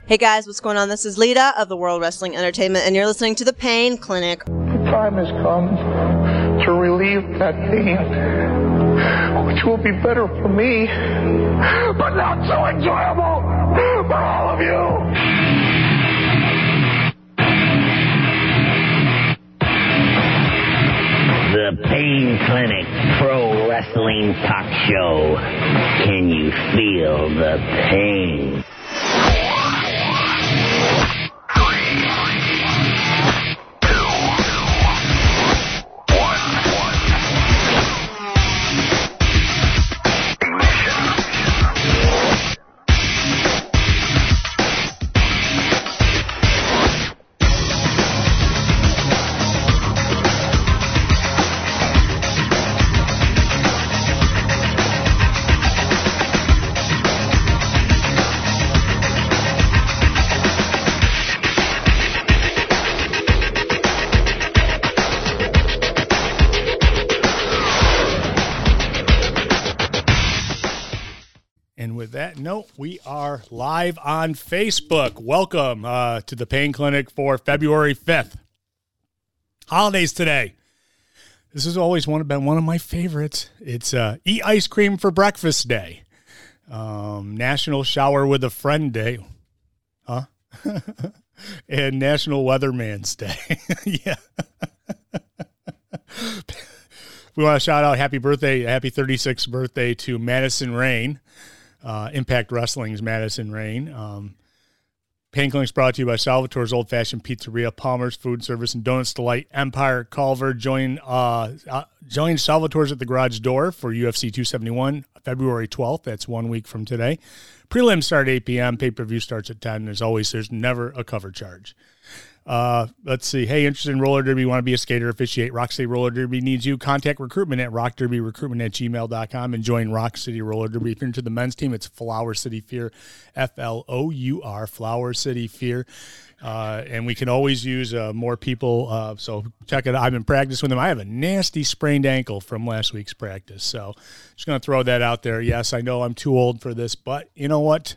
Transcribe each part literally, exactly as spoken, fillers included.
Hey guys, what's going on? This is Lita of the World Wrestling Entertainment, and you're listening to The Pain Clinic. The time has come to relieve that pain, which will be better for me, but not so enjoyable for all of you. The Pain Clinic Pro Wrestling Talk Show. Can you feel the pain? No, we are live on Facebook. Welcome uh, to the Pain Clinic for February fifth. Holidays today. This has always one, been one of my favorites. It's uh, Eat Ice Cream for Breakfast Day. Um, National Shower with a Friend Day. Huh? And National Weatherman's Day. Yeah. We want to shout out happy birthday, happy thirty-sixth birthday to Madison Rain. Uh, Impact Wrestling's Madison Rain. Um, Pain Clinic's brought to you by Salvatore's Old Fashioned Pizzeria, Palmer's Food Service, and Donuts Delight. Empire Culver. Join uh, uh, join Salvatore's at the garage door for U F C two seventy-one, February twelfth. That's one week from today. Prelims start at eight p.m. Pay-per-view starts at ten. As always, there's never a cover charge. Uh, let's see. Hey, interested in roller derby, want to be a skater, officiate Rock City Roller Derby needs you. Contact recruitment at rockderbyrecruitment at gmail dot com and join Rock City Roller Derby. If you're into the men's team, it's Flower City Fear, F L O U R, Flower City Fear. Uh, and we can always use uh, more people. Uh, so check it out. I've been practicing with them. I have a nasty sprained ankle from last week's practice. So just going to throw that out there. Yes, I know I'm too old for this, but you know what?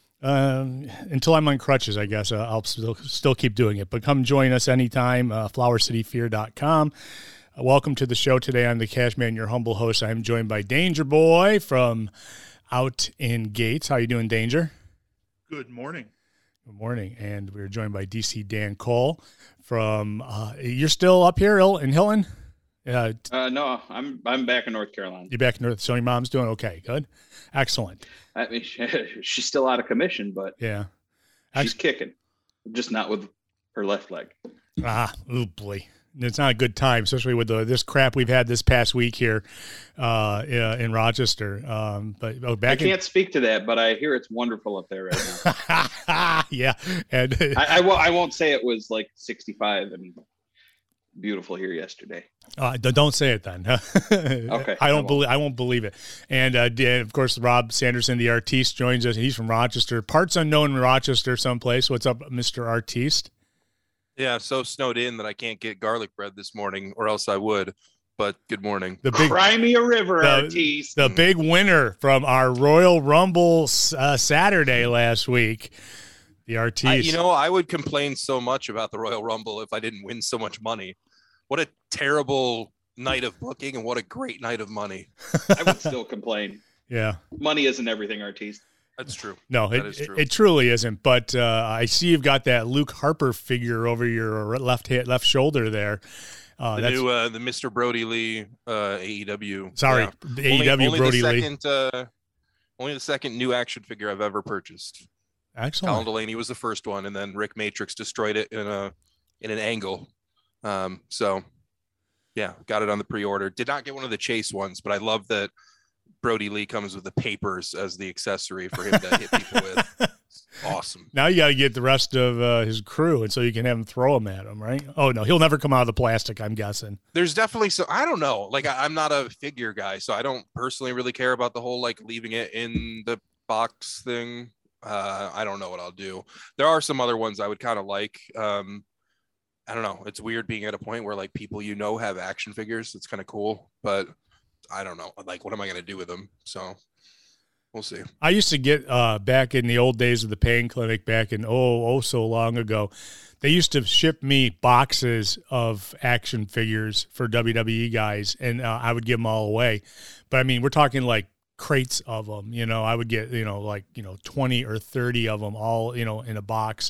Um, until I'm on crutches, I guess uh, I'll still, still keep doing it. But come join us anytime, uh, flower city fear dot com. Uh, welcome to the show today. I'm the Cashman, your humble host. I'm joined by Danger Boy from out in Gates. How you doing, Danger? Good morning. Good morning. And we're joined by D C Dan Cole from, uh, you're still up here in Hilton? Uh, uh, no, I'm I'm back in North Carolina. You're back in North. So your mom's doing okay. Good, excellent. I mean, she, she's still out of commission, but yeah, she's Ex- kicking, just not with her left leg. Ah, oh boy, it's not a good time, especially with the this crap we've had this past week here uh, in Rochester. Um, but oh, back I can't in- speak to that, but I hear it's wonderful up there right now. Yeah, and I, I, will, I won't say it was like sixty-five and beautiful here yesterday. Uh, don't say it then. Okay. I don't believe. I won't believe it. And uh, of course, Rob Sanderson, the artiste, joins us. He's from Rochester, parts unknown in Rochester, someplace. What's up, Mister Artiste? Yeah, so snowed in that I can't get garlic bread this morning, or else I would. But good morning. The big Cry me a river, the, Artiste. The big winner from our Royal Rumble uh, Saturday last week. The Artiste. I, you know, I would complain so much about the Royal Rumble if I didn't win so much money. What a terrible night of booking and what a great night of money. I would still complain. Yeah. Money isn't everything, Artiste. That's true. No, that it, is true. It, it truly isn't. But uh, I see you've got that Luke Harper figure over your left hand, left shoulder there. Uh, the that's, new uh, the Mister Brody Lee uh, A E W. Sorry, yeah. the A E W only, only Brody the Lee. Second, uh, only the second new action figure I've ever purchased. Excellent. Colin Delaney was the first one, and then Rick Matrix destroyed it in a in an angle. Um, so. Yeah, got it on the pre-order. Did not get one of the Chase ones, but I love that Brody Lee comes with the papers as the accessory for him to hit people with. Awesome. Now you got to get the rest of uh, his crew, and so you can have him throw them at him, right? Oh, no, he'll never come out of the plastic, I'm guessing. There's definitely some, I don't know. Like, I, I'm not a figure guy, so I don't personally really care about the whole, like, leaving it in the box thing. Uh, I don't know what I'll do. There are some other ones I would kind of like. Um, I don't know. It's weird being at a point where like people, you know, have action figures. It's kind of cool, but I don't know. Like, what am I going to do with them? So we'll see. I used to get uh, back in the old days of the Pain Clinic, back in oh oh so long ago. They used to ship me boxes of action figures for W W E guys, and uh, I would give them all away. But I mean, we're talking like crates of them. You know, I would get you know like you know twenty or thirty of them all you know in a box,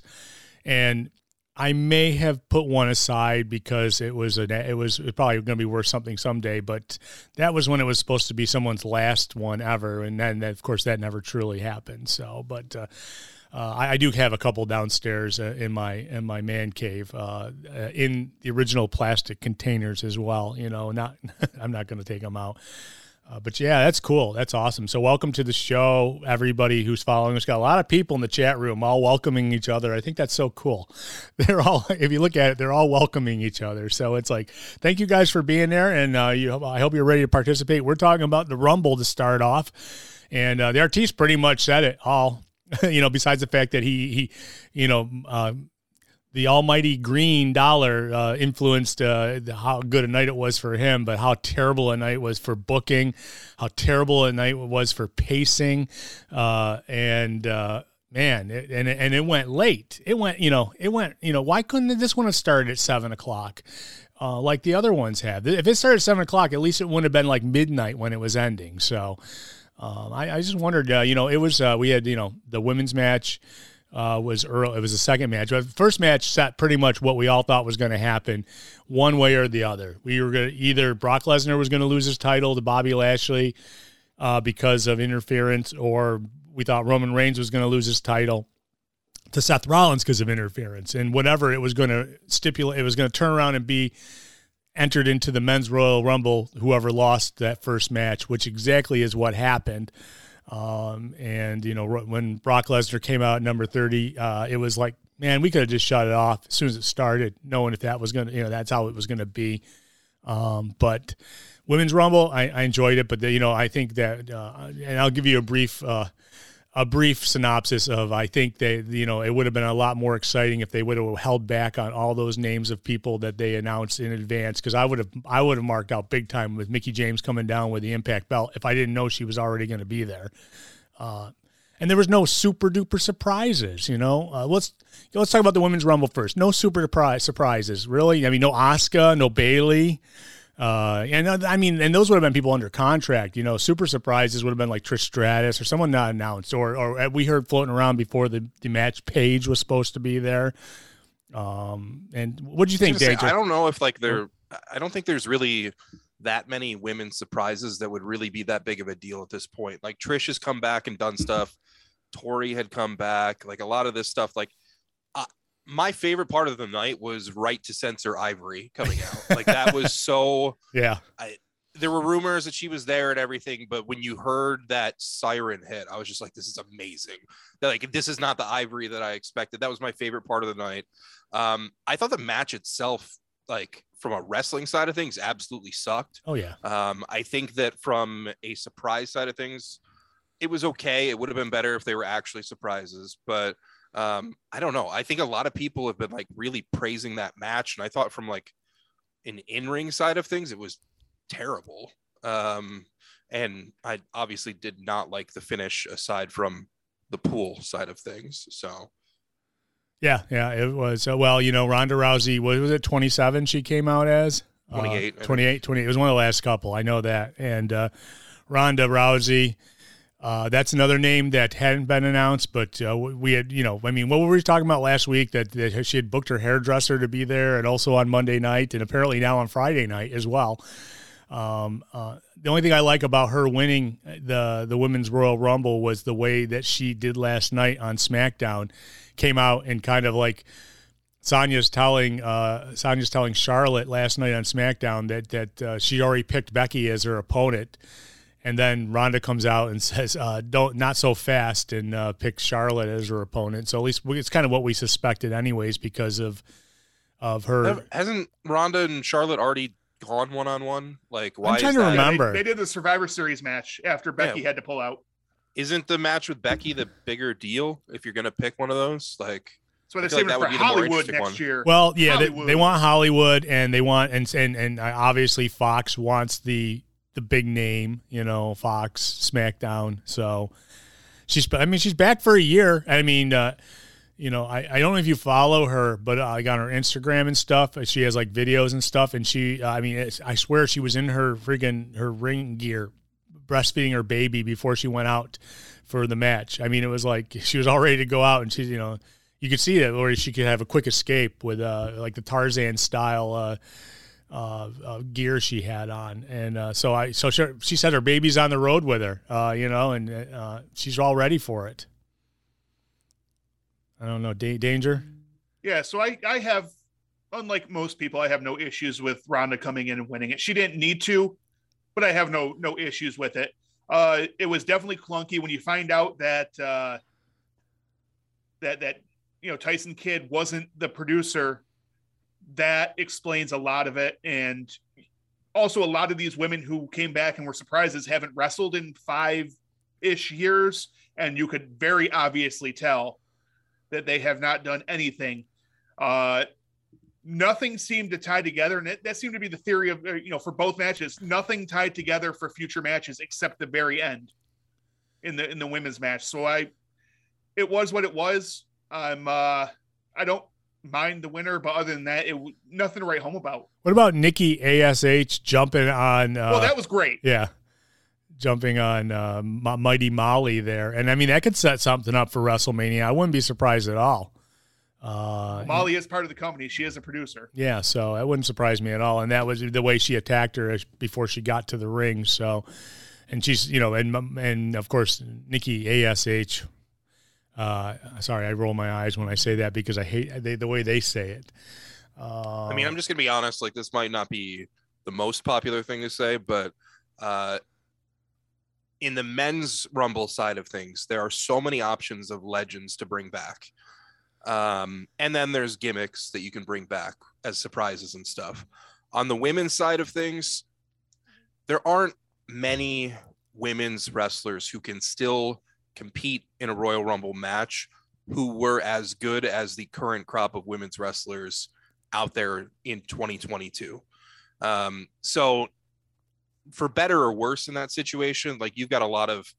and I may have put one aside because it was a it was probably going to be worth something someday. But that was when it was supposed to be someone's last one ever, and then of course that never truly happened. So, but. Uh, Uh, I, I do have a couple downstairs uh, in my in my man cave uh, uh, in the original plastic containers as well. You know, not I'm not going to take them out, uh, but yeah, that's cool. That's awesome. So welcome to the show, everybody who's following us. Got a lot of people in the chat room, all welcoming each other. I think that's so cool. They're all, if you look at it, they're all welcoming each other. So it's like, thank you guys for being there, and uh, you, I hope you're ready to participate. We're talking about the Rumble to start off, and uh, the artiste pretty much said it all. You know, besides the fact that he, he you know, uh, the almighty green dollar uh, influenced uh, how good a night it was for him, but how terrible a night was for booking, how terrible a night it was for pacing, uh, and uh, man, it, and and it went late. It went, you know, it went, you know, why couldn't this one have started at seven o'clock? Uh, like the other ones have. If it started at seven o'clock, at least it wouldn't have been like midnight when it was ending. So. Um, I, I just wondered, uh, you know, it was, uh, we had, you know, the women's match uh, was early. It was the second match. But the first match set pretty much what we all thought was going to happen one way or the other. We were going to either Brock Lesnar was going to lose his title to Bobby Lashley uh, because of interference, or we thought Roman Reigns was going to lose his title to Seth Rollins because of interference. And whatever it was going to stipulate, it was going to turn around and be entered into the Men's Royal Rumble, whoever lost that first match, which exactly is what happened. Um, and, you know, when Brock Lesnar came out at number thirty, uh, it was like, man, we could have just shut it off as soon as it started, knowing if that was going to, you know, that's how it was going to be. Um, but Women's Rumble, I, I enjoyed it, but, the, you know, I think that, uh, and I'll give you a brief uh, a brief synopsis of, I think they, you know, it would have been a lot more exciting if they would have held back on all those names of people that they announced in advance. Cause I would have, I would have marked out big time with Mickie James coming down with the Impact belt if I didn't know she was already going to be there. Uh, and there was no super duper surprises, you know, uh, let's, let's talk about the Women's Rumble first. No super surprise surprises, really. I mean, no Asuka, no Bayley. Uh, and I mean, and those would have been people under contract, you know, super surprises would have been like Trish Stratus or someone not announced, or, or we heard floating around before the, the match Paige was supposed to be there. Um, and what do you think, Dave? I don't know if like there, I don't think there's really that many women's surprises that would really be that big of a deal at this point. Like Trish has come back and done stuff. Tori had come back, like a lot of this stuff, like, my favorite part of the night was Right to Censor Ivory coming out. Like that was so, yeah. I, there were rumors that she was there and everything, but when you heard that siren hit, I was just like, this is amazing. Like, this is not the Ivory that I expected. That was my favorite part of the night. Um, I thought the match itself, like from a wrestling side of things, absolutely sucked. Oh yeah. Um, I think that from a surprise side of things, it was okay. It would have been better if they were actually surprises, but Um, I don't know. I think a lot of people have been like really praising that match. And I thought from like an in-ring side of things, it was terrible. Um, and I obviously did not like the finish aside from the pool side of things. So. Yeah. Yeah, it was. Uh, well, you know, Ronda Rousey, what was it? twenty-seven she came out as twenty-eight, uh, twenty-eight, twenty-eight. It was one of the last couple. I know that. And, uh, Ronda Rousey, Uh, that's another name that hadn't been announced, but uh, we had, you know, I mean, what were we talking about last week? That, that she had booked her hairdresser to be there, and also on Monday night, and apparently now on Friday night as well. Um, uh, the only thing I like about her winning the the Women's Royal Rumble was the way that she did last night on SmackDown. Came out and kind of like Sonya's telling uh, Sonya's telling Charlotte last night on SmackDown that that uh, she already picked Becky as her opponent. And then Ronda comes out and says, uh, "Don't not so fast," and uh, picks Charlotte as her opponent. So at least we, it's kind of what we suspected, anyways, because of of her. Hasn't Ronda and Charlotte already gone one on one? Like, why? I'm trying is to that? remember. They, they did the Survivor Series match after Becky Yeah. had to pull out. Isn't the match with Becky the bigger deal if you're going to pick one of those? Like, That's why I they're feel like saving that it would for be the more Hollywood interesting next one. year. Well, yeah, they, Hollywood. they want Hollywood, and they want and and and obviously Fox wants the the big name, you know, Fox, SmackDown. So she's, I mean, she's back for a year. I mean, uh, you know, I, I don't know if you follow her, but uh, like on her Instagram and stuff, she has like videos and stuff. And she, uh, I mean, it's, I swear she was in her friggin' her ring gear, breastfeeding her baby before she went out for the match. I mean, it was like she was all ready to go out, and she's, you know, you could see it, or she could have a quick escape with uh, like the Tarzan style uh, uh, uh, gear she had on. And uh, so I, so she, she said her baby's on the road with her, uh, you know, and uh, she's all ready for it. I don't know, da- danger. Yeah, so I, I have, unlike most people, I have no issues with Ronda coming in and winning it. She didn't need to, but I have no no issues with it. Uh, it was definitely clunky when you find out that uh, that that you know Tyson Kidd wasn't the producer. That explains a lot of it, and also a lot of these women who came back and were surprises haven't wrestled in five-ish years, and you could very obviously tell that they have not done anything. Uh, nothing seemed to tie together. And that, that seemed to be the theory of, you know, for both matches, nothing tied together for future matches, except the very end in the, in the women's match. So I, it was what it was. I'm, uh, I don't mind the winner, but other than that, it nothing to write home about. What about Nikki A S H jumping on, uh, well, that was great. Yeah. Jumping on uh, Mighty Molly there. And, I mean, that could set something up for WrestleMania. I wouldn't be surprised at all. Uh, Molly is part of the company. She is a producer. Yeah, so that wouldn't surprise me at all. And that was the way she attacked her before she got to the ring. So, and she's, you know, and, and of course, Nikki A S H. Uh, sorry, I roll my eyes when I say that because I hate they, the way they say it. Uh, I mean, I'm just going to be honest. Like, this might not be the most popular thing to say, but uh, in the men's Rumble side of things, there are so many options of legends to bring back. Um, and then there's gimmicks that you can bring back as surprises and stuff. On the women's side of things, there aren't many women's wrestlers who can still compete in a Royal Rumble match who were as good as the current crop of women's wrestlers out there in twenty twenty-two. Um, so for better or worse in that situation, like you've got a lot of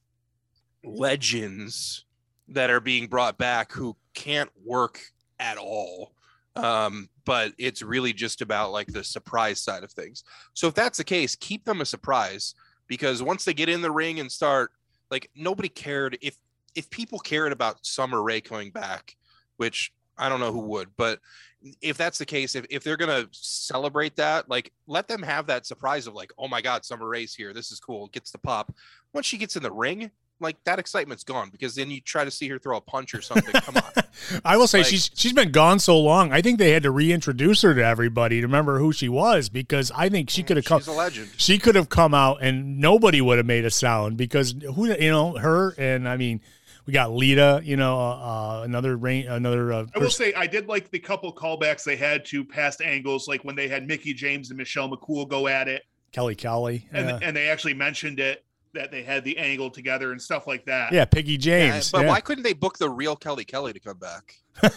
legends that are being brought back who can't work at all. Um, but it's really just about like the surprise side of things. So if that's the case, keep them a surprise, because once they get in the ring and start, like, nobody cared if, if people cared about Summer Rae coming back, which I don't know who would, but if that's the case, if, if they're going to celebrate that, like, let them have that surprise of like, oh my God, Summer Rae's here. This is cool. Gets the pop. Once she gets in the ring, like, that excitement's gone, because then you try to see her throw a punch or something. Come on. I will say like, she's she's been gone so long. I think they had to reintroduce her to everybody to remember who she was, because I think she could have come. She's a legend. She could have come out and nobody would have made a sound, because who you know her, and I mean, we got Lita, you know, uh, another rain, another. Uh, I will say I did like the couple callbacks they had to past angles, like when they had Mickie James and Michelle McCool go at it. Kelly Kelly, and yeah. and they actually mentioned it, that they had the angle together and stuff like that. Yeah, Piggy James. Yeah, but yeah. why couldn't they book the real Kelly Kelly to come back?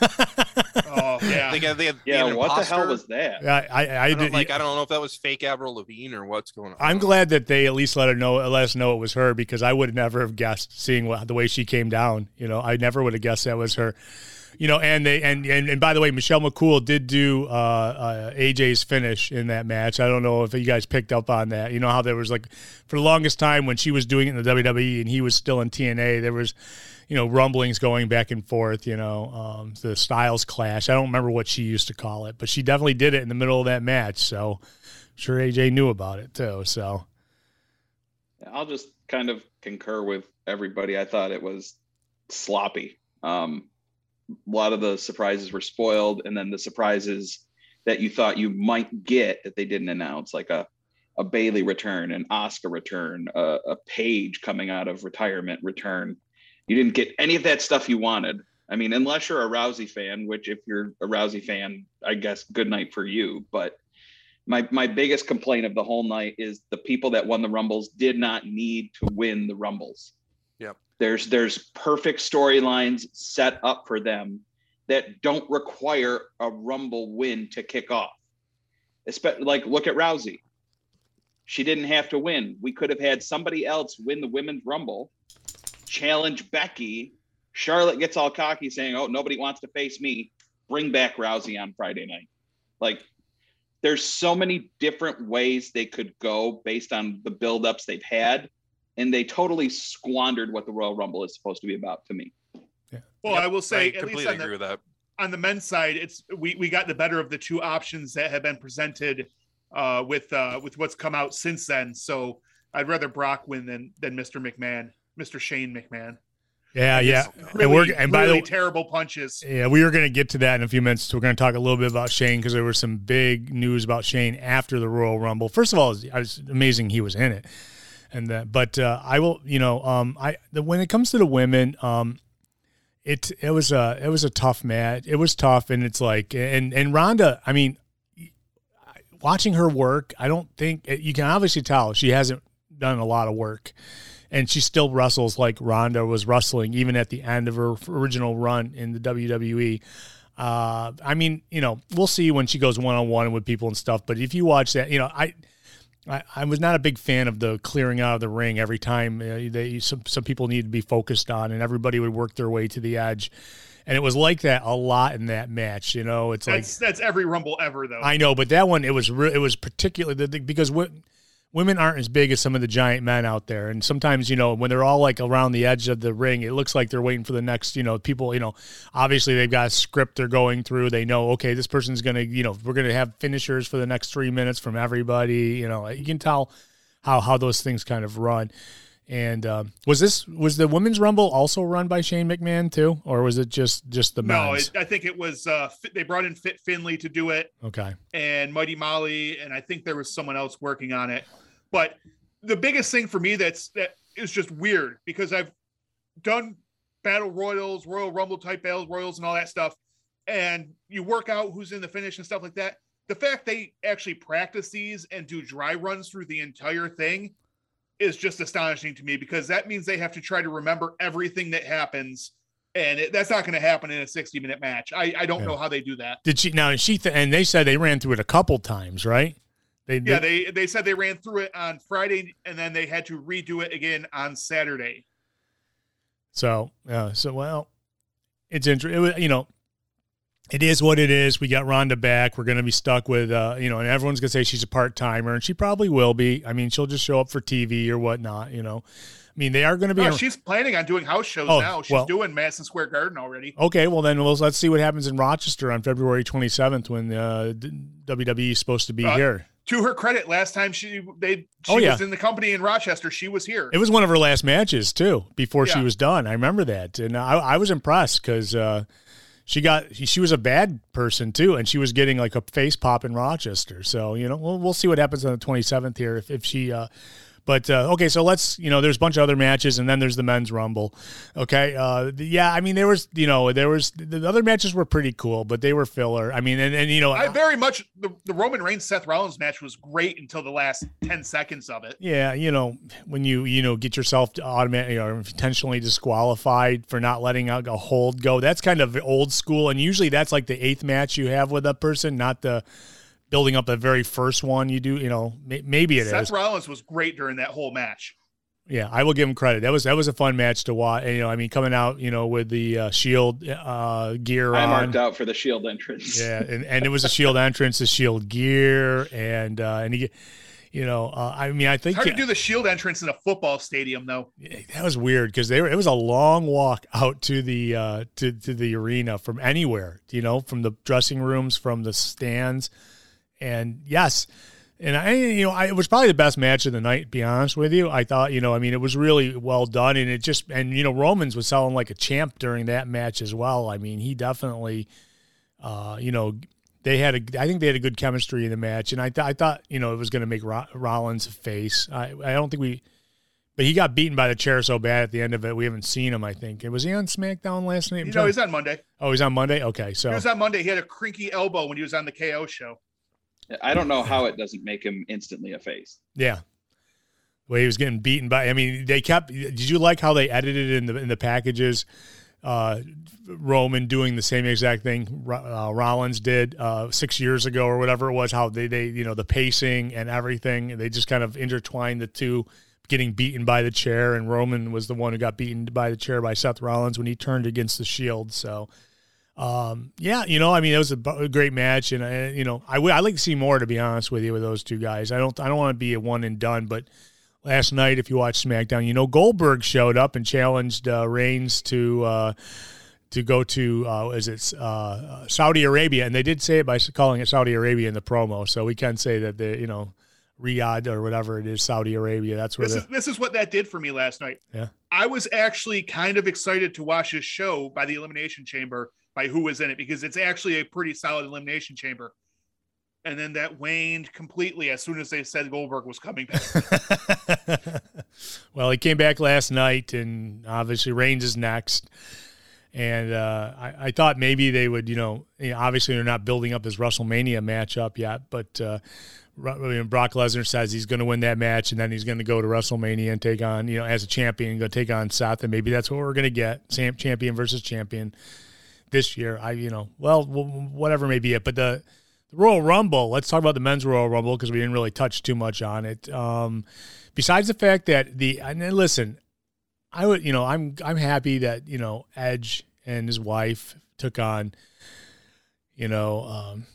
Oh yeah, they got, they had, Yeah, an what the imposter. hell was that? Yeah, I, I, I, I don't, did, like I don't know if that was fake Avril Lavigne or what's going on. I'm glad that they at least let her know, let us know it was her, because I would never have guessed, seeing what, the way she came down. You know, I never would have guessed that was her. You know, and they and, and and by the way, Michelle McCool did do uh, uh, A J's finish in that match. I don't know if you guys picked up on that. You know how there was, like, for the longest time when she was doing it in the W W E and he was still in T N A, there was, you know, rumblings going back and forth. You know, um, the styles clash. I don't remember what she used to call it, but she definitely did it in the middle of that match. So, I'm sure A J knew about it too. So, I'll just kind of concur with everybody. I thought it was sloppy. Um, a lot of the surprises were spoiled, and then the surprises that you thought you might get that they didn't announce, like a, a Bayley return, an Asuka return, a, a Paige coming out of retirement return. You didn't get any of that stuff you wanted. I mean, unless you're a Rousey fan, which if you're a Rousey fan, I guess good night for you. But my my biggest complaint of the whole night is the people that won the Rumbles did not need to win the Rumbles. Yep. There's there's perfect storylines set up for them that don't require a Rumble win to kick off. Especially, like, look at Rousey. She didn't have to win. We could have had somebody else win the Women's Rumble, challenge Becky. Charlotte gets all cocky saying, oh, nobody wants to face me. Bring back Rousey on Friday night. Like, there's so many different ways they could go based on the buildups they've had. And they totally squandered what the Royal Rumble is supposed to be about to me. Yeah. Well, yep, I will say, I at completely least on agree the, with that. On the men's side, it's we, we got the better of the two options that have been presented uh, with uh, with what's come out since then. So I'd rather Brock win than than Mister McMahon, Mister Shane McMahon. Yeah, yeah. Really, and we're and by really the way, terrible punches. Yeah, we were going to get to that in a few minutes. So we're going to talk a little bit about Shane because there was some big news about Shane after the Royal Rumble. First of all, it was amazing he was in it. And that, but uh, I will, you know, um, I the, when it comes to the women, um, it it was a it was a tough match. It was tough, and it's like, and and Ronda, I mean, watching her work, I don't think you can obviously tell she hasn't done a lot of work, and she still wrestles like Ronda was wrestling even at the end of her original run in the W W E. Uh, I mean, you know, we'll see when she goes one on one with people and stuff. But if you watch that, you know, I. I, I was not a big fan of the clearing out of the ring every time. Uh, they some some people needed to be focused on, and everybody would work their way to the edge, and it was like that a lot in that match. You know, it's that's, like that's every Rumble ever, though. I know, but that one it was re- it was particularly because what. Women aren't as big as some of the giant men out there. And sometimes, you know, when they're all like around the edge of the ring, it looks like they're waiting for the next, you know, people, you know, obviously they've got a script they're going through. They know, okay, this person's going to, you know, we're going to have finishers for the next three minutes from everybody. You know, you can tell how, how those things kind of run. And um, was this, was the Women's Rumble also run by Shane McMahon too? Or was it just, just the No, men's? it, I think it was, uh, they brought in Fit Finley to do it. Okay. And Mighty Molly. And I think there was someone else working on it. But the biggest thing for me that's that is just weird because I've done battle royals, Royal Rumble type battle royals and all that stuff. And you work out who's in the finish and stuff like that. The fact they actually practice these and do dry runs through the entire thing is just astonishing to me because that means they have to try to remember everything that happens. And it, that's not going to happen in a sixty minute match. I, I don't yeah. know how they do that. Did she now she th- and they said they ran through it a couple times, right? They, yeah, they they said they ran through it on Friday, and then they had to redo it again on Saturday. So, uh, so well, it's interesting. It, you know, it is what it is. We got Ronda back. We're going to be stuck with, uh, you know, and everyone's going to say she's a part timer, and she probably will be. I mean, she'll just show up for T V or whatnot. You know, I mean, they are going to be. No, she's planning on doing house shows oh, now. She's well, doing Madison Square Garden already. Okay, well then, we'll, let's see what happens in Rochester on February twenty-seventh when uh, W W E is supposed to be uh, here. To her credit, last time she they she oh, yeah. was in the company in Rochester, she was here. It was one of her last matches too before yeah. she was done. I remember that, and I, I was impressed because uh, she got she was a bad person too, and she was getting like a face pop in Rochester. So you know, we'll we'll see what happens on the twenty-seventh here if if she. Uh, But, uh, okay, so let's, you know, there's a bunch of other matches, and then there's the men's rumble. Okay, uh, the, yeah, I mean, there was, you know, there was, the other matches were pretty cool, but they were filler. I mean, and, and you know. I very much, the, the Roman Reigns-Seth Rollins match was great until the last ten seconds of it. Yeah, you know, when you, you know, get yourself automatically or intentionally disqualified for not letting a hold go, that's kind of old school, and usually that's like the eighth match you have with a person, not the building up the very first one you do, you know, maybe it Seth is. Seth Rollins was great during that whole match. Yeah, I will give him credit. That was that was a fun match to watch. And, you know, I mean, coming out, you know, with the uh, Shield uh, gear I on. I marked out for the Shield entrance. Yeah, and, and it was a Shield entrance, the Shield gear, and uh, and he, you know, uh, I mean, I think hard yeah, to do the Shield entrance in a football stadium, though. That was weird because they were. It was a long walk out to the uh, to to the arena from anywhere. You know, from the dressing rooms, from the stands. And yes, and I, you know, I, it was probably the best match of the night, to be honest with you. I thought, you know, I mean, it was really well done, and it just, and, you know, Romans was selling like a champ during that match as well. I mean, he definitely, uh, you know, they had a, I think they had a good chemistry in the match, and I, th- I thought, you know, it was going to make Ro- Rollins face. I, I don't think we, but he got beaten by the chair so bad at the end of it, we haven't seen him, I think. Was he on SmackDown last night? You know, he's on Monday. Oh, he's on Monday? Okay, so. He was on Monday. He had a crinky elbow when he was on the K O show. I don't know how it doesn't make him instantly a face. Yeah. The way he was getting beaten by, I mean, they kept, did you like how they edited in the in the packages uh, Roman doing the same exact thing uh, Rollins did uh, six years ago or whatever it was, how they, they, you know, the pacing and everything, they just kind of intertwined the two, getting beaten by the chair, and Roman was the one who got beaten by the chair by Seth Rollins when he turned against the Shield. So, um, yeah, you know, I mean, it was a, a great match, and uh, you know, I would I like to see more, to be honest with you, with those two guys. I don't I don't want to be a one and done, but last night, if you watch SmackDown, you know, Goldberg showed up and challenged uh, Reigns to uh, to go to uh, is it uh, Saudi Arabia, and they did say it by calling it Saudi Arabia in the promo, so we can say that they, you know, Riyadh or whatever it is, Saudi Arabia. That's where this the, is. This is what that did for me last night. Yeah, I was actually kind of excited to watch this show by the Elimination Chamber, by who was in it, because it's actually a pretty solid Elimination Chamber. And then that waned completely as soon as they said Goldberg was coming back. Well, he came back last night, and obviously Reigns is next. And uh, I, I thought maybe they would, you know, you know, obviously they're not building up his WrestleMania matchup yet, but uh, Brock Lesnar says he's going to win that match, and then he's going to go to WrestleMania and take on, you know, as a champion, go take on Seth, and maybe that's what we're going to get, champion versus champion this year. I, you know, well, whatever may be it. But the, the Royal Rumble, let's talk about the men's Royal Rumble, because we didn't really touch too much on it. Um, besides the fact that the, and then listen, I would, you know, I'm I'm happy that, you know, Edge and his wife took on, you know, um,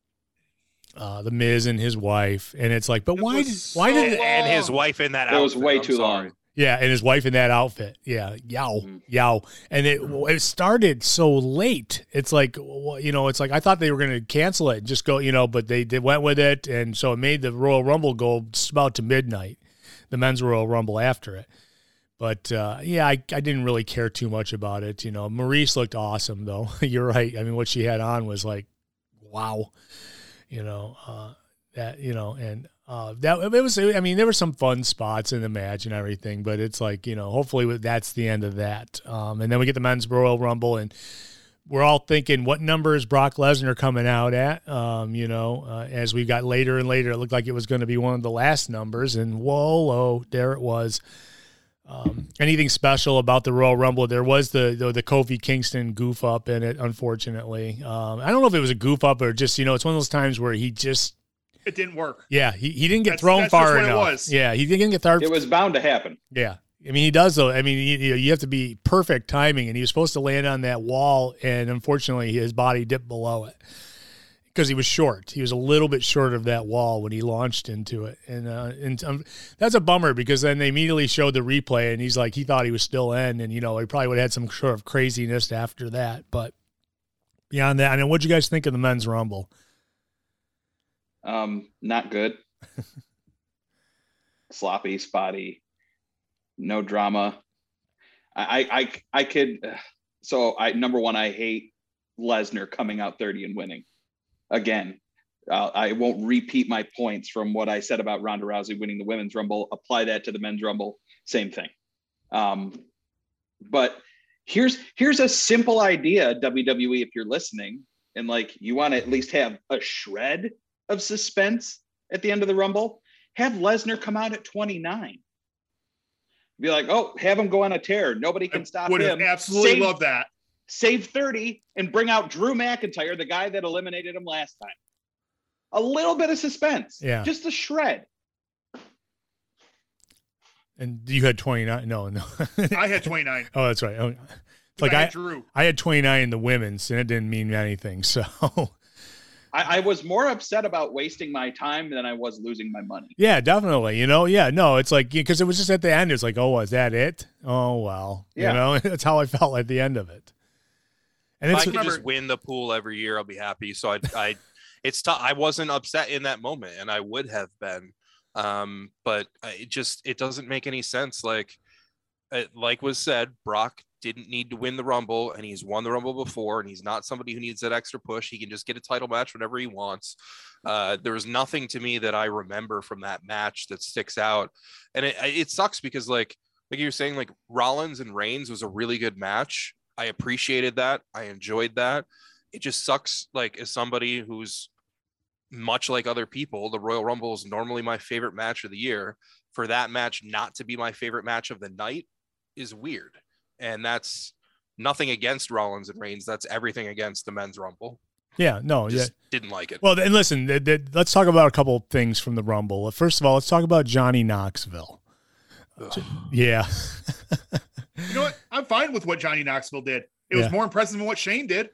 uh, the Miz and his wife, and it's like, but It why did was why so did And his wife in that It was outfit, way I'm too sorry. long. yeah, and his wife in that outfit, yeah, yow, yow, and it it started so late. It's like, well, you know, it's like I thought they were going to cancel it and just go, you know, but they they went with it, and so it made the Royal Rumble go just about to midnight, the men's Royal Rumble after it. But, uh, yeah, I, I didn't really care too much about it. You know, Maurice looked awesome, though. You're right. I mean, what she had on was like, wow. You know, uh, that, you know, and uh, that it was, I mean, there were some fun spots in the match and everything, but it's like, you know, hopefully that's the end of that. Um, and then we get the men's Royal Rumble, and we're all thinking, what number is Brock Lesnar coming out at? Um, you know, uh, as we got later and later, it looked like it was going to be one of the last numbers, and whoa, oh, there it was. Um, anything special about the Royal Rumble? There was the, the the Kofi Kingston goof up in it, unfortunately. Um, I don't know if it was a goof up or just, you know, it's one of those times where he just, It didn't work. yeah, he, he didn't get That's- thrown that's far just what it enough. was. Yeah, he didn't get thrown. It was bound to happen. Yeah. I mean, he does, though. I mean, you, you have to be perfect timing, and he was supposed to land on that wall, and unfortunately, his body dipped below it because he was short. He was a little bit short of that wall when he launched into it. And uh, and um, that's a bummer, because then they immediately showed the replay, and he's like, he thought he was still in, and, you know, he probably would have had some sort of craziness after that. But beyond that, I mean, what'd you guys think of the men's Rumble? Um, not good. Sloppy, spotty, no drama. I, I, I, I could. So I number one, I hate Lesnar coming out thirty and winning. Again, uh, I won't repeat my points from what I said about Ronda Rousey winning the women's Rumble. Apply that to the men's Rumble. Same thing. Um, but here's here's a simple idea, W W E, if you're listening, and like you want to at least have a shred of suspense at the end of the Rumble. Have Lesnar come out at twenty-nine. Be like, oh, have him go on a tear. Nobody can stop Would have him. absolutely Save- loved that. Save thirty and bring out Drew McIntyre, the guy that eliminated him last time. A little bit of suspense. Yeah. Just a shred. And you had twenty-nine? No, no. I had twenty-nine. Oh, that's right. Oh, it's like I I, had Drew. I had twenty-nine in the women's, and it didn't mean anything. So, I, I was more upset about wasting my time than I was losing my money. yeah, definitely. You know, yeah, no, it's like, because it was just at the end. It's like, oh, is that it? Oh, well. Yeah. You know, that's how I felt at the end of it. And If I it's, could remember- just win the pool every year, I'll be happy. So I, I, it's tough. I wasn't upset in that moment, and I would have been, um, but it just it doesn't make any sense. Like, uh, like was said, Brock didn't need to win the Rumble, and he's won the Rumble before, and he's not somebody who needs that extra push. He can just get a title match whenever he wants. Uh, there was nothing to me that I remember from that match that sticks out, and it it sucks because like like you were saying, like Rollins and Reigns was a really good match. I appreciated that. I enjoyed that. It just sucks, like, as somebody who's much like other people, the Royal Rumble is normally my favorite match of the year. For that match not to be my favorite match of the night is weird. And that's nothing against Rollins and Reigns. That's everything against the men's Rumble. Yeah, no, Just yeah. didn't like it. Well, and listen, th- th- let's talk about a couple of things from the Rumble. First of all, let's talk about Johnny Knoxville. Ugh. Yeah. You know what? I'm fine with what Johnny Knoxville did. It was Yeah. more impressive than what Shane did.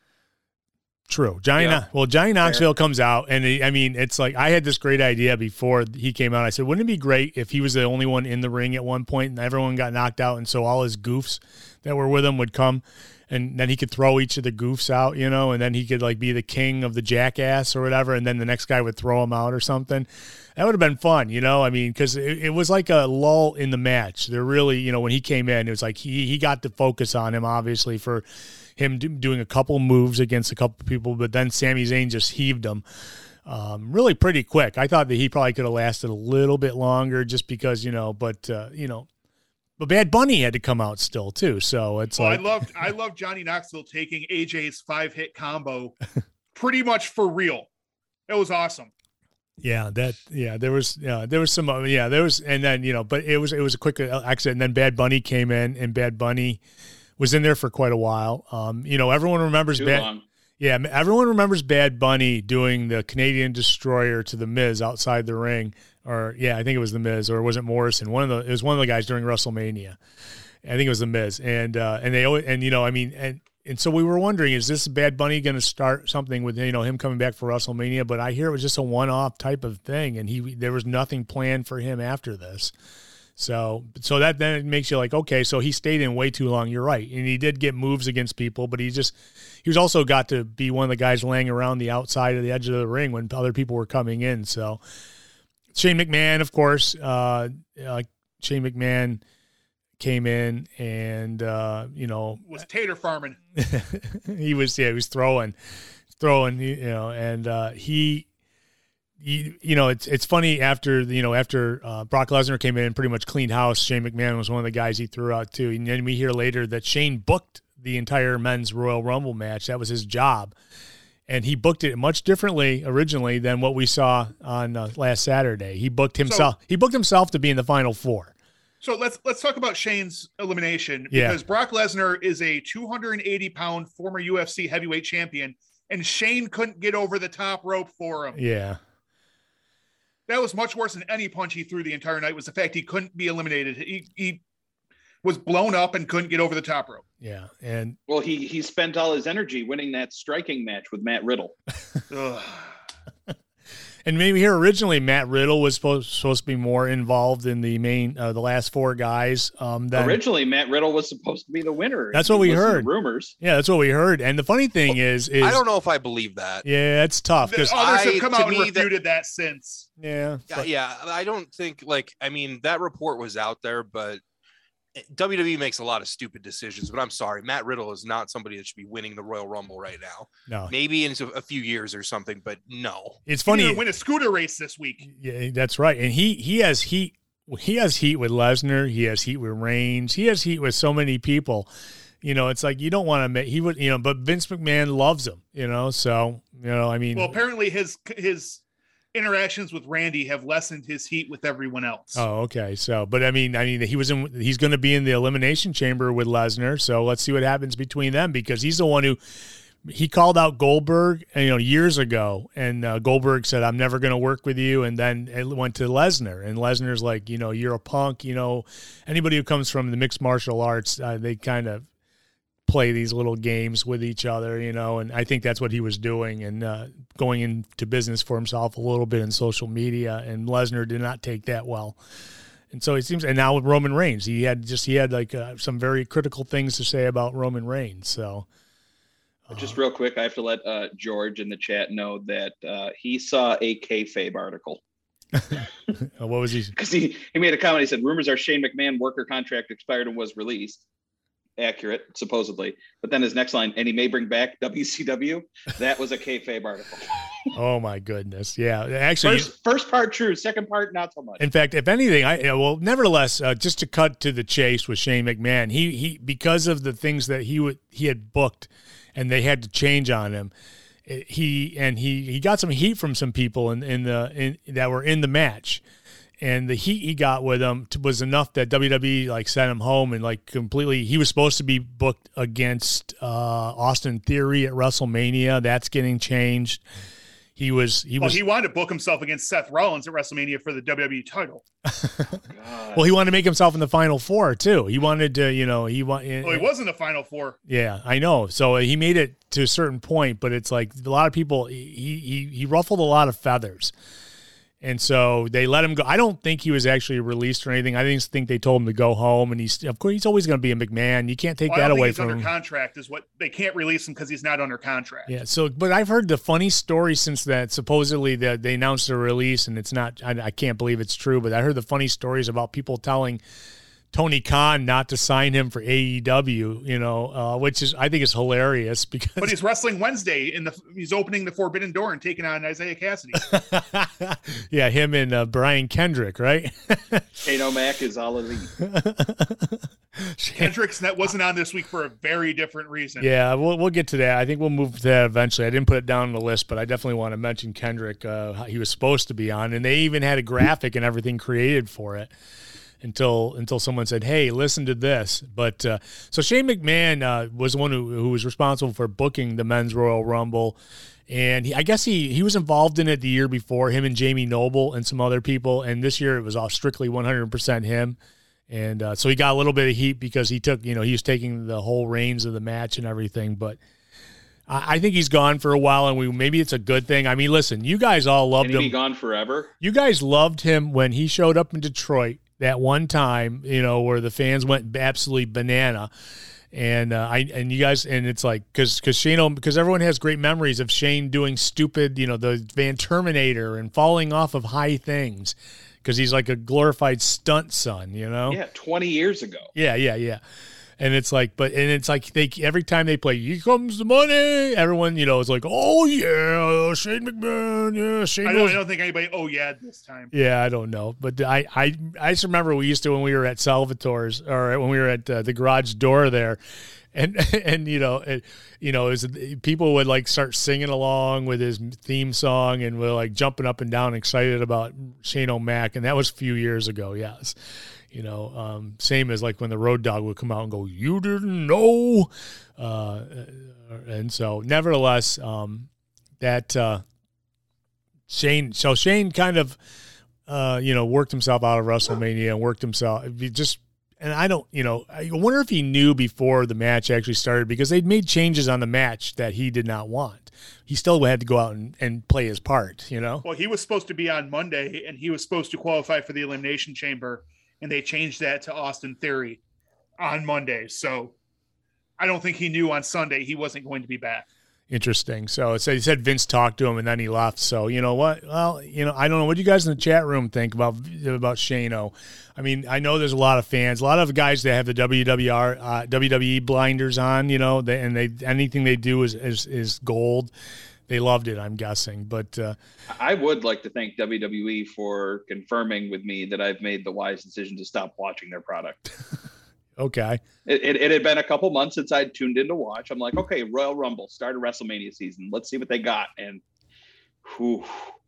True. Johnny, Yeah. Kno- well, Johnny Knoxville comes out, and he, I mean, it's like I had this great idea before he came out. I said, wouldn't it be great if he was the only one in the ring at one point and everyone got knocked out, and so all his goofs that were with him would come, and then he could throw each of the goofs out, you know, and then he could like be the king of the jackass or whatever, and then the next guy would throw him out or something. That would have been fun, you know. I mean, because it, it was like a lull in the match. They're really, you know, when he came in, it was like he he got to focus on him, obviously, for him do, doing a couple moves against a couple people, but then Sami Zayn just heaved him um, really pretty quick. I thought that he probably could have lasted a little bit longer just because, you know, but, uh, you know, but Bad Bunny had to come out still, too. So it's Well, like. I loved I loved Johnny Knoxville taking A J's five hit combo pretty much for real. It was awesome. Yeah, that yeah, there was yeah, there was some uh, yeah, there was and then, you know, but it was it was a quick accident, and then Bad Bunny came in, and Bad Bunny was in there for quite a while. Um, you know, everyone remembers Too Bad long. Yeah, everyone remembers Bad Bunny doing the Canadian Destroyer to the Miz outside the ring, or yeah, I think it was the Miz, or was it Morrison? One of the it was one of the guys during WrestleMania. I think it was the Miz, and uh, and they always, and you know, I mean, and and so we were wondering, is this Bad Bunny going to start something with, you know, him coming back for WrestleMania? But I hear it was just a one-off type of thing, and he there was nothing planned for him after this. So, so that then it makes you like, okay, so he stayed in way too long. You're right, and he did get moves against people, but he just he was also got to be one of the guys laying around the outside of the edge of the ring when other people were coming in. So, Shane McMahon, of course, uh, uh, Shane McMahon came in and uh, you know Was tater farming. he was yeah he was throwing, throwing you know, and uh, he. You, you know, it's it's funny after you know after uh, Brock Lesnar came in and pretty much cleaned house. Shane McMahon was one of the guys he threw out too, and then we hear later that Shane booked the entire men's Royal Rumble match. That was his job, and he booked it much differently originally than what we saw on uh, last Saturday. He booked himself. So, he booked himself to be in the final four. So let's let's talk about Shane's elimination, Yeah. because Brock Lesnar is a two hundred eighty pound former U F C heavyweight champion, and Shane couldn't get over the top rope for him. Yeah. That was much worse than any punch he threw the entire night, was the fact he couldn't be eliminated. He he was blown up and couldn't get over the top rope. Yeah, and Well, he he spent all his energy winning that striking match with Matt Riddle. Ugh. and maybe here originally Matt Riddle was supposed supposed to be more involved in the main uh, the last four guys. Um, than, Originally, Matt Riddle was supposed to be the winner. That's what we Listen to heard. Rumors. Yeah, that's what we heard. And the funny thing is, is I don't know if I believe that. Yeah, it's tough because Others I- have come to out and me, that- refuted that since. yeah, Yeah, but- yeah, I don't think like I mean that report was out there, but W W E makes a lot of stupid decisions. But I'm sorry, Matt Riddle is not somebody that should be winning the Royal Rumble right now. no, Maybe in a few years or something, but no. it's Funny. funny. Win a scooter race this week. Yeah, that's right. And he he has heat. He has heat with Lesnar. He has heat with Reigns. He has heat with so many people. You know, it's like you don't want to make he would. You know, but Vince McMahon loves him. You know, so you know, I mean, Well, apparently his his interactions with Randy have lessened his heat with everyone else. oh, okay. So, but I mean, I mean, he was in. He's going to be in the Elimination Chamber with Lesnar. So let's see what happens between them because he's the one who. He called out Goldberg, you know, years ago, and uh, Goldberg said, "I'm never going to work with you." And then it went to Lesnar, and Lesnar's like, you know, you're a punk. You know, anybody who comes from the mixed martial arts, uh, they kind of play these little games with each other, you know. And I think that's what he was doing, and uh, going into business for himself a little bit in social media. And Lesnar did not take that well. And so it seems, and now with Roman Reigns, he had just he had like uh, some very critical things to say about Roman Reigns. So. Just real quick, I have to let uh, George in the chat know that uh, he saw a kayfabe article. What was he? Because he, he made a comment. He said, rumors are Shane McMahon worker contract expired and was released. Accurate, supposedly. But then his next line, and he may bring back W C W. That was a kayfabe article. Oh, my goodness. Yeah. Actually, First, first part true. Second part, not so much. in fact, if anything, I yeah, well, nevertheless, uh, just to cut to the chase with Shane McMahon, he he because of the things that he would he had booked and they had to change on him. He and he he got some heat from some people in in the in that were in the match, and the heat he got with him t- was enough that W W E like sent him home and like completely. He was supposed to be booked against uh, Austin Theory at WrestleMania. That's getting changed. He was he well, was he wanted to book himself against Seth Rollins at WrestleMania for the W W E title. well, he wanted to make himself in the Final Four too. He wanted to, you know, he want. Well, he was in the Final Four. Yeah, I know. So he made it to a certain point, but it's like a lot of people. He he he ruffled a lot of feathers. And so they let him go. I don't think he was actually released or anything. I just think they told him to go home. And he's, of course, he's always going to be a McMahon. You can't take well, I that don't think away he's from under him. Contract is what they can't release him because he's not under contract. Yeah. So, but I've heard the funny story since that. Supposedly that they announced the release, and it's not. I, I can't believe it's true. But I heard the funny stories about people telling Tony Khan not to sign him for A E W, you know, uh, which is I think is hilarious because. But he's wrestling Wednesday in the he's opening the Forbidden Door and taking on Isaiah Cassidy. yeah, him and uh, Brian Kendrick, right? Shane O'Mac is all elite. Kendrick's that wasn't on this week for a very different reason. Yeah, we'll we'll get to that. I think we'll move to that eventually. I didn't put it down on the list, but I definitely want to mention Kendrick. Uh, he was supposed to be on, and they even had a graphic and everything created for it. Until until someone said, "Hey, listen to this." But uh, so Shane McMahon uh, was the one who, who was responsible for booking the Men's Royal Rumble, and he, I guess he he was involved in it the year before. Him and Jamie Noble and some other people, and this year it was all strictly one hundred percent him. And uh, so he got a little bit of heat because he took you know he was taking the whole reins of the match and everything. But I, I think he's gone for a while, and we maybe it's a good thing. I mean, listen, you guys all loved Can he him. be gone forever? You guys loved him when he showed up in Detroit. That one time, you know, where the fans went absolutely banana, and uh, I and you guys, and it's like because because Shane, because everyone has great memories of Shane doing stupid, you know, the Van Terminator and falling off of high things, because he's like a glorified stunt son, you know. Yeah, twenty years ago. Yeah, yeah, yeah. And it's like, but and it's like they every time they play, "Here Comes the Money," everyone, you know, is like, "Oh yeah, Shane McMahon, yeah, Shane." I don't, I don't think anybody. Oh yeah, this time. Yeah, I don't know, but I, I, I just remember we used to when we were at Salvatore's or when we were at uh, the garage door there, and and you know, it, you know, it was, people would like start singing along with his theme song, and we're like jumping up and down, excited about Shane O'Mac, and that was a few years ago. Yes. You know, um, same as like when the Road Dogg would come out and go, "You didn't know," uh, and so nevertheless, um, that uh, Shane. So Shane kind of, uh, you know, worked himself out of WrestleMania and worked himself. He just, and I don't, you know, I wonder if he knew before the match actually started because they'd made changes on the match that he did not want. He still had to go out and, and play his part. You know. Well, he was supposed to be on Monday, and he was supposed to qualify for the Elimination Chamber. And they changed that to Austin Theory on Monday. So I don't think he knew on Sunday he wasn't going to be back. Interesting. So it said, he said Vince talked to him and then he left. So you know what? Well, you know, I don't know. What do you guys in the chat room think about about Shane-O? I mean, I know there's a lot of fans, a lot of guys that have the W W R, uh, W W E blinders on, you know, they, and they anything they do is, is is gold. They loved it, I'm guessing. But uh, I would like to thank W W E for confirming with me that I've made the wise decision to stop watching their product. Okay. It, it, it had been a couple months since I'd tuned in to watch. I'm like, okay, Royal Rumble, start a WrestleMania season. Let's see what they got. And whew,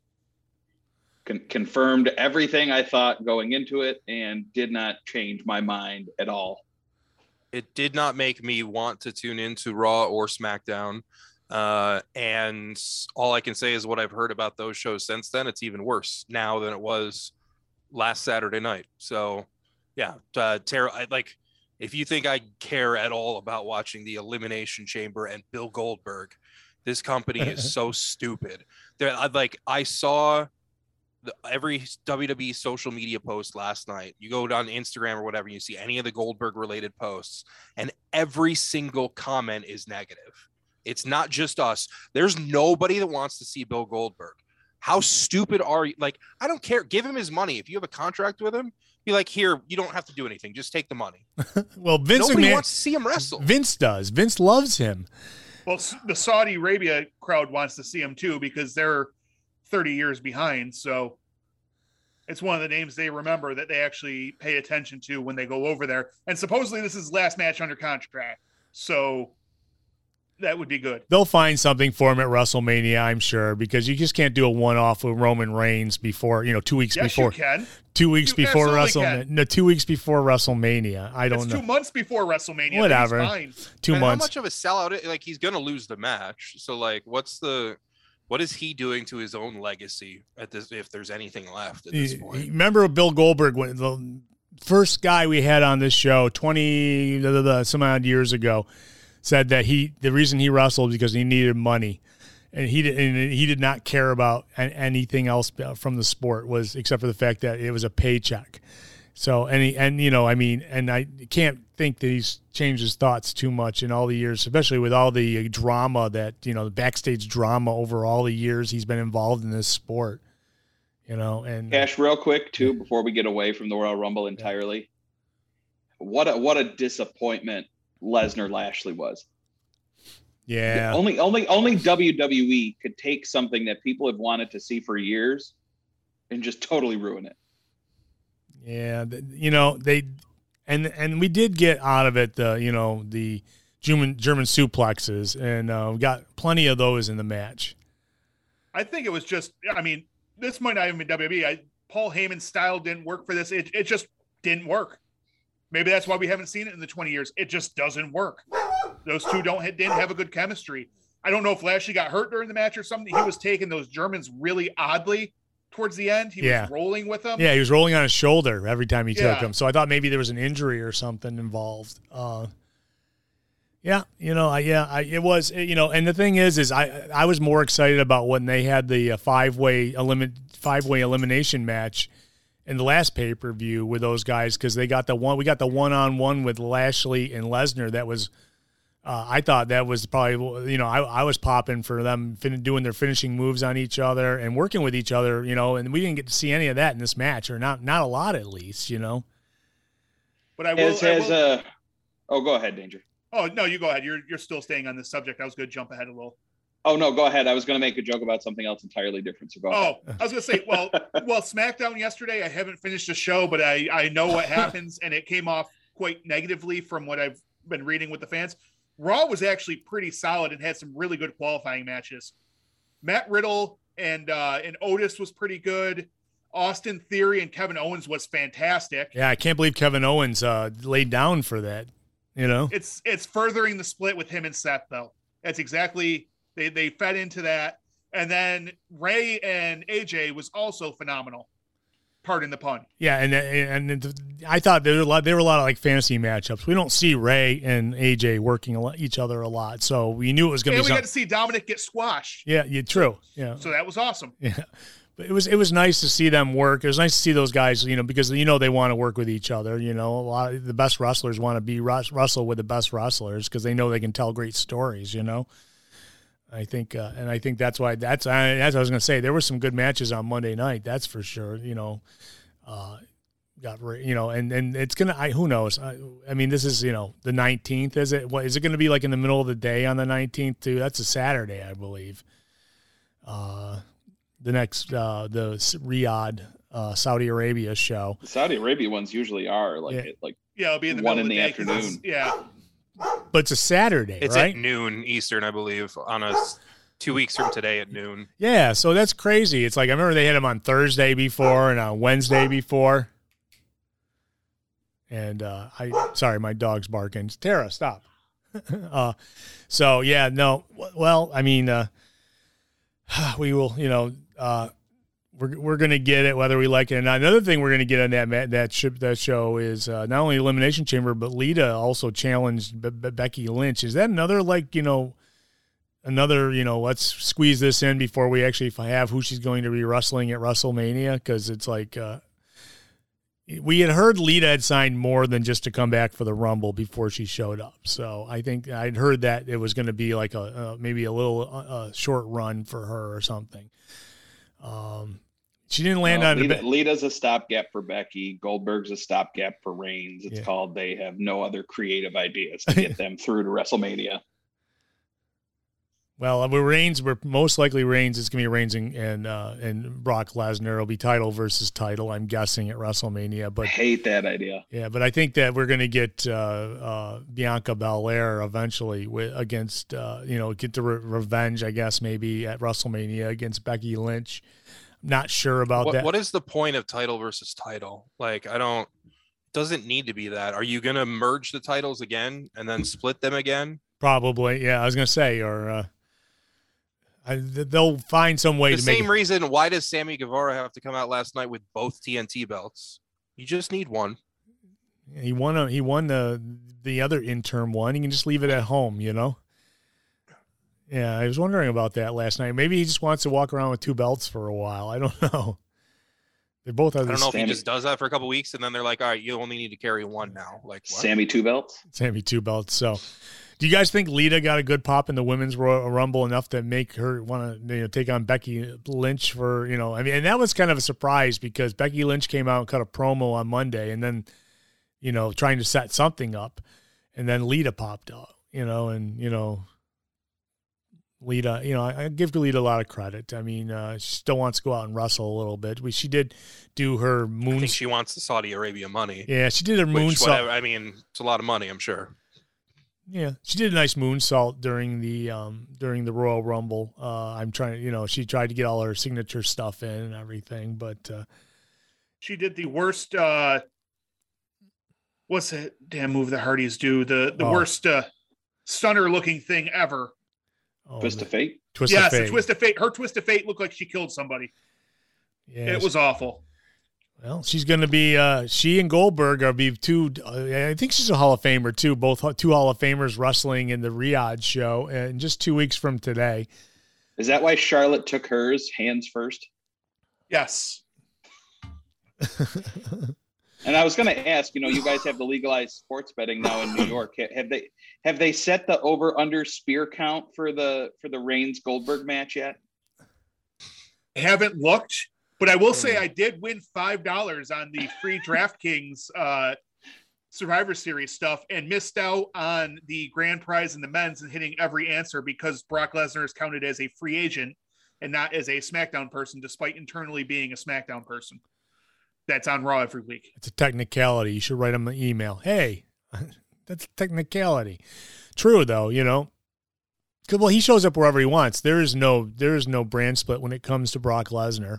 con- confirmed everything I thought going into it and did not change my mind at all. It did not make me want to tune into Raw or SmackDown. Uh, and all I can say is what I've heard about those shows since then. It's even worse now than it was last Saturday night. So yeah, uh, Tara, I like, if you think I care at all about watching the Elimination Chamber and Bill Goldberg, this company is so stupid. They're I, like, I saw the, every W W E social media post last night. You go down Instagram or whatever, you see any of the Goldberg related posts, and every single comment is negative. It's not just us. There's nobody that wants to see Bill Goldberg. How stupid are you? Like, I don't care. Give him his money. If you have a contract with him, be like, here, you don't have to do anything. Just take the money. Well, Vince Nobody McMahon, wants to see him wrestle. Vince does. Vince loves him. Well, the Saudi Arabia crowd wants to see him too because they're thirty years behind. So it's one of the names they remember that they actually pay attention to when they go over there. And supposedly this is last match under contract. So that would be good. They'll find something for him at WrestleMania, I'm sure, because you just can't do a one-off with Roman Reigns before, you know, two weeks yes, before. You can. Two weeks you before WrestleMania. No, two weeks before WrestleMania. I don't it's know. Two months before WrestleMania. Whatever. Fine. Two and months. How much of a sellout? Like, he's gonna lose the match. So, like, what's the, what is he doing to his own legacy at this? If there's anything left at this point. Remember Bill Goldberg, when the first guy we had on this show twenty blah, blah, blah, some odd years ago, said that he the reason he wrestled was because he needed money, and he did, and he did not care about anything else from the sport, was except for the fact that it was a paycheck. So and he, and you know I mean and I can't think that he's changed his thoughts too much in all the years, especially with all the drama that you know the backstage drama over all the years he's been involved in this sport. You know, and Cash, real quick too, before we get away from the Royal Rumble entirely. What a what a disappointment Lesnar Lashley was. Yeah. Only only only W W E could take something that people have wanted to see for years and just totally ruin it. Yeah, you know, they and and we did get out of it the, you know, the German German suplexes, and uh, we got plenty of those in the match. I think it was just I mean, this might not even be W W E. I, Paul Heyman's style didn't work for this. It it just didn't work. Maybe that's why we haven't seen it in the twenty years. It just doesn't work. Those two don't didn't have a good chemistry. I don't know if Lashley got hurt during the match or something. He was taking those Germans really oddly towards the end. He yeah. was rolling with them. Yeah, he was rolling on his shoulder every time he yeah. took them. So I thought maybe there was an injury or something involved. Uh, yeah, you know, I yeah, I, it was, you know, and the thing is, is I I was more excited about when they had the uh, five way elimin five way elimination match in the last pay per view with those guys, because they got the one we got the one on one with Lashley and Lesnar. That was. Uh, I thought that was probably, you know, I, I was popping for them fin- doing their finishing moves on each other and working with each other, you know, and we didn't get to see any of that in this match, or not not a lot at least, you know. But I will. As, as, I will uh, oh, go ahead, Danger. Oh, no, you go ahead. You're you're still staying on this subject. I was going to jump ahead a little. Oh, no, go ahead. I was going to make a joke about something else entirely different, so go oh, ahead. I was going to say, well, well, SmackDown yesterday, I haven't finished the show, but I, I know what happens, and it came off quite negatively from what I've been reading with the fans. Raw was actually pretty solid and had some really good qualifying matches. Matt Riddle and uh, and Otis was pretty good. Austin Theory and Kevin Owens was fantastic. Yeah, I can't believe Kevin Owens uh, laid down for that. You know, it's it's furthering the split with him and Seth, though. That's exactly they they fed into that. And then Ray and A J was also phenomenal. Pardon the pun. Yeah, and and I thought there were a lot. There were a lot of like fantasy matchups. We don't see Ray and A J working a lot, each other a lot, so we knew it was going to be. And we something. got to see Dominic get squashed. Yeah, yeah, true. Yeah, so that was awesome. Yeah, but it was it was nice to see them work. It was nice to see those guys, you know, because you know they want to work with each other. You know, a lot of the best wrestlers want to be wrestle with the best wrestlers because they know they can tell great stories. You know. I think, uh, and I think that's why that's, I, as I was going to say, there were some good matches on Monday night. That's for sure. You know, uh, got, you know, and, and it's going to, I, who knows? I, I mean, this is, you know, the nineteenth, is it? What is it going to be like in the middle of the day on the nineteenth too? That's a Saturday, I believe. Uh, the next, uh, the Riyadh, uh, Saudi Arabia show. The Saudi Arabia ones usually are like, Yeah. it, like Yeah, it'll be in the one middle in of the, the day 'cause afternoon. it's- Yeah. But it's a Saturday, It's right? at noon Eastern, I believe, on a two weeks from today at noon. Yeah, so that's crazy. It's like I remember they had them on Thursday before and on Wednesday before. And uh, I, sorry, my dog's barking. Tara, stop. uh, so yeah, no. Well, I mean, uh, we will. You know, uh, we're we're gonna get it whether we like it or not. Another thing we're gonna get on that that sh- that show is uh, not only Elimination Chamber, but Lita also challenged Be- Be- Becky Lynch. Is that another like you know? Another, you know, let's squeeze this in before we actually have who she's going to be wrestling at WrestleMania, because it's like uh, we had heard Lita had signed more than just to come back for the Rumble before she showed up. So I think I'd heard that it was going to be like a uh, maybe a little uh, short run for her or something. Um, she didn't land No, on Lita, a Lita's a stopgap for Becky. Goldberg's a stopgap for Reigns. It's Yeah. called they have no other creative ideas to get them through to WrestleMania. Well, we're Reigns. We're most likely Reigns. It's gonna be Reigns and and, uh, and Brock Lesnar. It'll be title versus title. I'm guessing at WrestleMania. But I hate that idea. Yeah, but I think that we're gonna get uh, uh, Bianca Belair eventually with, against uh, you know get the re- revenge. I guess maybe at WrestleMania against Becky Lynch. I'm not sure about what, that. What is the point of title versus title? Like, I don't. Doesn't need to be that. Are you gonna merge the titles again and then split them again? Probably. Yeah, I was gonna say or. Uh, I, they'll find some way the to same make it. reason. Why does Sammy Guevara have to come out last night with both T N T belts? You just need one. He won. A, he won the the other interim one. He can just leave it at home, you know. Yeah, I was wondering about that last night. Maybe he just wants to walk around with two belts for a while. I don't know. They both are. I don't know if Sammy. he just does that for a couple weeks and then they're like, all right, you only need to carry one now. Like what? Sammy two belts. Sammy two belts. So, do you guys think Lita got a good pop in the women's Royal Rumble enough to make her want to you know take on Becky Lynch for you know? I mean, and that was kind of a surprise because Becky Lynch came out and cut a promo on Monday, and then you know trying to set something up, and then Lita popped out, you know, and you know. Lita, you know, I, I give Lita a lot of credit. I mean, uh, she still wants to go out and wrestle a little bit. We, she did do her moon. I think she wants the Saudi Arabia money. Yeah, she did her Which, moonsault. whatever, I mean, it's a lot of money, I'm sure. Yeah, she did a nice moonsault during the um, during the Royal Rumble. Uh, I'm trying to, you know, she tried to get all her signature stuff in and everything, but uh, She did the worst. Uh, what's that damn move the Hardys do? The the Oh. worst uh, stunner looking thing ever. oh, Twist the- of fate. Twist yes, of the fate. twist of fate. Her twist of fate looked like she killed somebody. Yeah, It was awful. Well, she's going to be. Uh, she and Goldberg are be two. Uh, I think she's a Hall of Famer too. Both two Hall of Famers wrestling in the Riyadh show, and just two weeks from today. Is that why Charlotte took hers hands first? Yes. And I was going to ask, you know, you guys have the legalized sports betting now in New York. Ha- Have they have they set the over under spear count for the for the Reigns Goldberg match yet? I haven't looked, but I will say I did win five dollars on the free DraftKings uh, Survivor Series stuff and missed out on the grand prize in the men's and hitting every answer because Brock Lesnar is counted as a free agent and not as a SmackDown person, despite internally being a SmackDown person. That's on Raw every week. It's a technicality. You should write them an email. Hey, that's a technicality. True though, you know. 'Cause, well, he shows up wherever he wants. There is no there is no brand split when it comes to Brock Lesnar.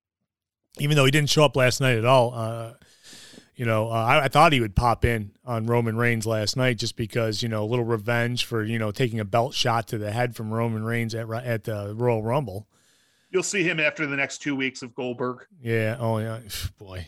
Even though he didn't show up last night at all, uh, you know, uh, I, I thought he would pop in on Roman Reigns last night just because you know a little revenge for you know taking a belt shot to the head from Roman Reigns at at the Royal Rumble. You'll see him after the next two weeks of Goldberg. Yeah. Oh yeah. Boy.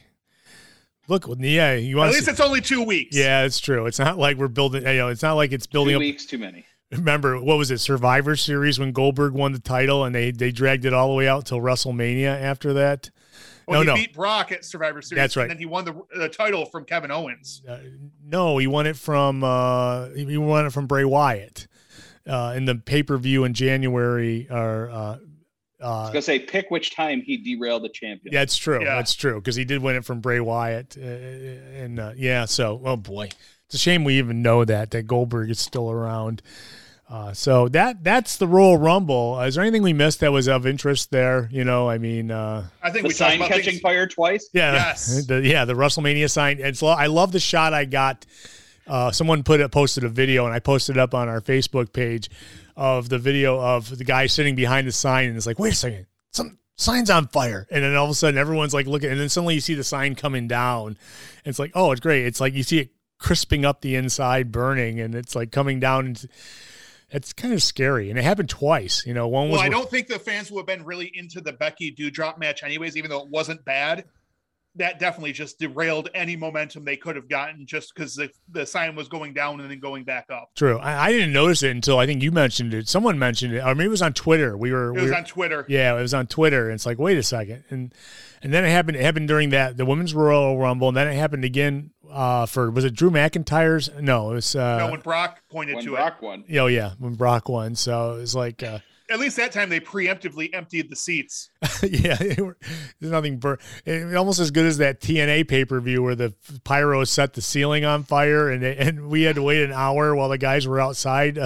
Look. Yeah. You want At least it's only two weeks. Yeah, it's true. It's not like we're building. You know, it's not like it's building Two up. weeks too many. Remember, what was it, Survivor Series when Goldberg won the title and they, they dragged it all the way out till WrestleMania after that? Well, no, he no. beat Brock at Survivor Series. That's right. And then he won the, the title from Kevin Owens. Uh, no, he won it from uh, he won it from Bray Wyatt uh, in the pay-per-view in January. Or uh, I was uh, gonna say, pick which time he derailed the champion. yeah, it's true. Yeah. That's true because he did win it from Bray Wyatt. Uh, and uh, yeah, so oh boy, it's a shame we even know that that Goldberg is still around. Uh, so that that's the Royal Rumble. Is there anything we missed that was of interest there? You know, I mean, uh, I think The we talked sign about catching things- fire twice. yeah, Yes. the, yeah, the WrestleMania sign. It's lo- I love the shot I got. Uh, someone put it posted a video, and I posted it up on our Facebook page of the video of the guy sitting behind the sign, and it's like, wait a second, some sign's on fire, and then all of a sudden everyone's like looking, and then suddenly you see the sign coming down, and it's like, oh, it's great. It's like you see it crisping up the inside, burning, and it's like coming down. And it's kind of scary, and it happened twice. You know, one was Well, I don't think the fans would have been really into the Becky Doudrop match anyways, even though it wasn't bad. That definitely just derailed any momentum they could have gotten just because the, the sign was going down and then going back up. true. I, I didn't notice it until I think you mentioned it. Someone mentioned it, or maybe it was on Twitter. We were, It we was were on Twitter. yeah, it was on Twitter. And it's like, wait a second, and and then it happened. It happened during that the Women's Royal Rumble, and then it happened again uh, for was it Drew McIntyre's? No, it was. Uh, No, when Brock pointed When to Brock won. oh yeah, when Brock won. So it was like. Uh, it. At least that time they preemptively emptied the seats. yeah, it were- there's nothing. Bur- it, almost as good as that T N A pay per view where the pyro set the ceiling on fire, and they, and we had to wait an hour while the guys were outside uh,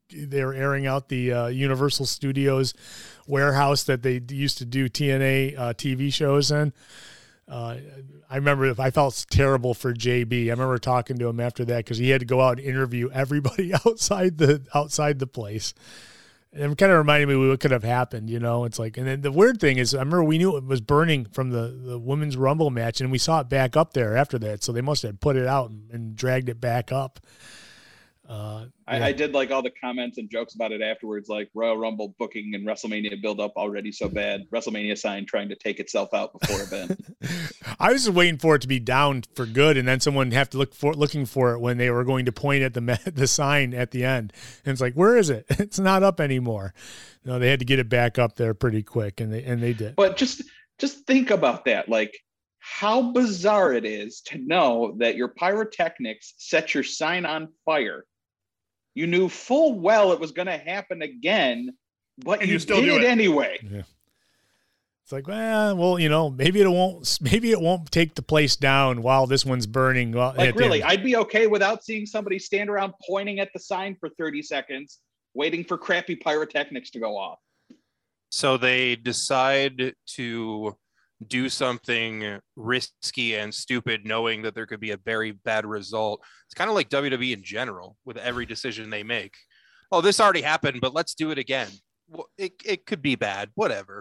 they were airing out the uh, Universal Studios warehouse that they used to do T N A uh, T V shows in. Uh, I remember I felt terrible for J B. I remember talking to him after that because he had to go out and interview everybody outside the outside the place. And it kind of reminded me what could have happened, you know. It's like, and then the weird thing is, I remember we knew it was burning from the, the women's Rumble match, and we saw it back up there after that. So they must have put it out and, and dragged it back up. Uh, I, yeah. I did like all the comments and jokes about it afterwards, like Royal Rumble booking and WrestleMania build up already so bad. WrestleMania sign trying to take itself out before event. I was just waiting for it to be down for good, and then someone have to look for looking for it when they were going to point at the the sign at the end, and it's like, where is it? It's not up anymore. No, they had to get it back up there pretty quick, and they and they did. But just just think about that, like how bizarre it is to know that your pyrotechnics set your sign on fire. You knew full well it was going to happen again, but And you, you still did do it, it. anyway. Yeah. It's like, well, well, you know, maybe it won't. Maybe it won't take the place down while this one's burning. Well, Like at the really, end. I'd be okay without seeing somebody stand around pointing at the sign for thirty seconds, waiting for crappy pyrotechnics to go off. So they decide to do something risky and stupid, knowing that there could be a very bad result. It's kind of like W W E in general with every decision they make. Oh, this already happened, but let's do it again. Well, it, it could be bad, whatever.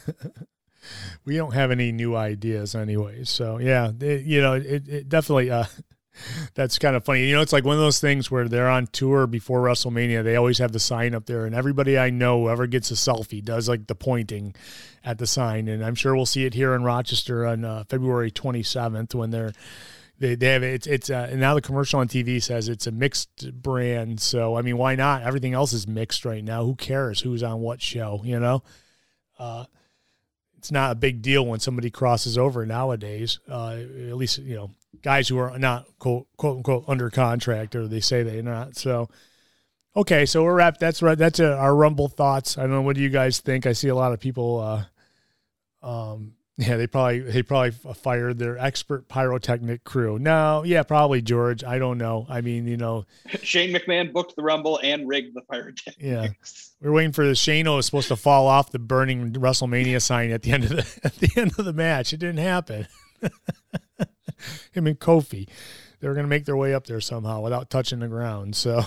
We don't have any new ideas anyway. So yeah, it, you know, it, it definitely, uh, that's kind of funny. You know, it's like one of those things where they're on tour before WrestleMania. They always have the sign up there, and everybody I know, whoever gets a selfie, does like the pointing at the sign. And I'm sure we'll see it here in Rochester on uh, February twenty-seventh when they're they they have it's it's uh, and now the commercial on T V says it's a mixed brand. So I mean, why not? Everything else is mixed right now. Who cares who's on what show? You know. Uh, It's not a big deal when somebody crosses over nowadays. Uh, at least, you know, guys who are not quote, quote unquote under contract, or they say they're not. So, okay, so we're wrapped. That's right. That's uh, our Rumble thoughts. I don't know. What do you guys think? I see a lot of people. Uh, um, yeah, they probably they probably fired their expert pyrotechnic crew. No, yeah, probably George. I don't know. I mean, you know, Shane McMahon booked the Rumble and rigged the pyrotechnics. yeah. We're waiting for the Shane was supposed to fall off the burning WrestleMania sign at the end of the at the end of the match. It didn't happen. Him and Kofi, they were going to make their way up there somehow without touching the ground. So,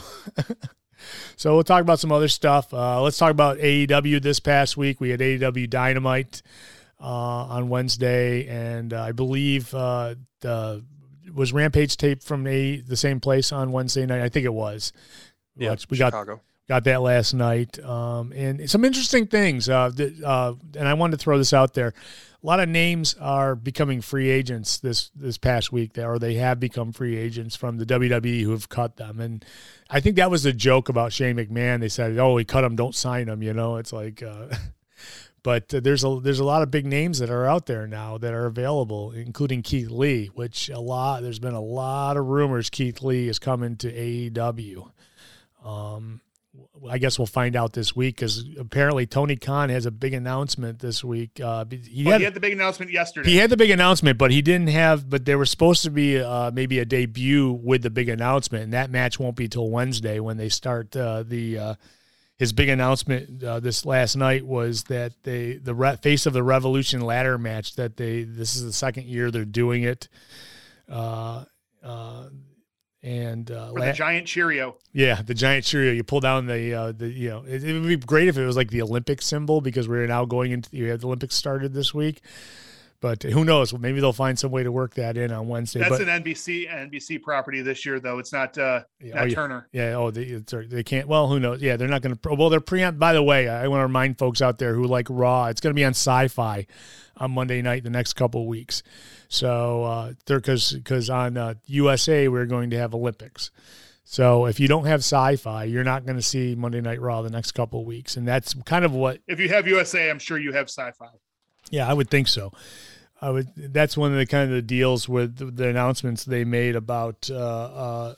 so we'll talk about some other stuff. Uh, let's talk about A E W this past week. We had A E W Dynamite uh, on Wednesday, and uh, I believe uh, the was Rampage taped from a, the same place on Wednesday night. I think it was. Yeah, we got. Chicago. Got that last night, um, and some interesting things. Uh, that, uh, and I wanted to throw this out there. A lot of names are becoming free agents this this past week, or they have become free agents from the W W E who have cut them. And I think that was the joke about Shane McMahon. They said, "Oh, we cut him, don't sign him." You know, it's like, uh, but uh, there's a there's a lot of big names that are out there now that are available, including Keith Lee, which a lot. There's been a lot of rumors Keith Lee is coming to A E W. Um, I guess we'll find out this week because apparently Tony Khan has a big announcement this week. Uh, he, Well, had, he had the big announcement yesterday. he had the big announcement, but he didn't have. But there was supposed to be uh, maybe a debut with the big announcement, and that match won't be till Wednesday when they start uh, the. Uh, his big announcement uh, this last night was that they the re- Face of the Revolution ladder match that they this is the second year they're doing it. Uh, uh, And uh, For the giant Cheerio. Yeah, the giant Cheerio. You pull down the uh, the you know it, it would be great if it was like the Olympic symbol because we're now going into you have the Olympics started this week, but who knows? Well, maybe they'll find some way to work that in on Wednesday. That's but, an N B C N B C property this year, though. It's not uh, Yeah, not oh, yeah. Turner. Yeah. Oh, they it's, they can't. Well, who knows? Yeah, they're not going to. Well, they're preempt. By the way, I want to remind folks out there who like Raw. It's going to be on Sci-Fi on Monday night the next couple of weeks. So uh, they're because because on uh, U S A we're going to have Olympics. So if you don't have Sci-Fi, you're not going to see Monday Night Raw the next couple of weeks, and that's kind of what. If you have U S A, I'm sure you have Sci-Fi. Yeah, I would think so. I would. That's one of the kind of the deals with the, the announcements they made about uh, uh,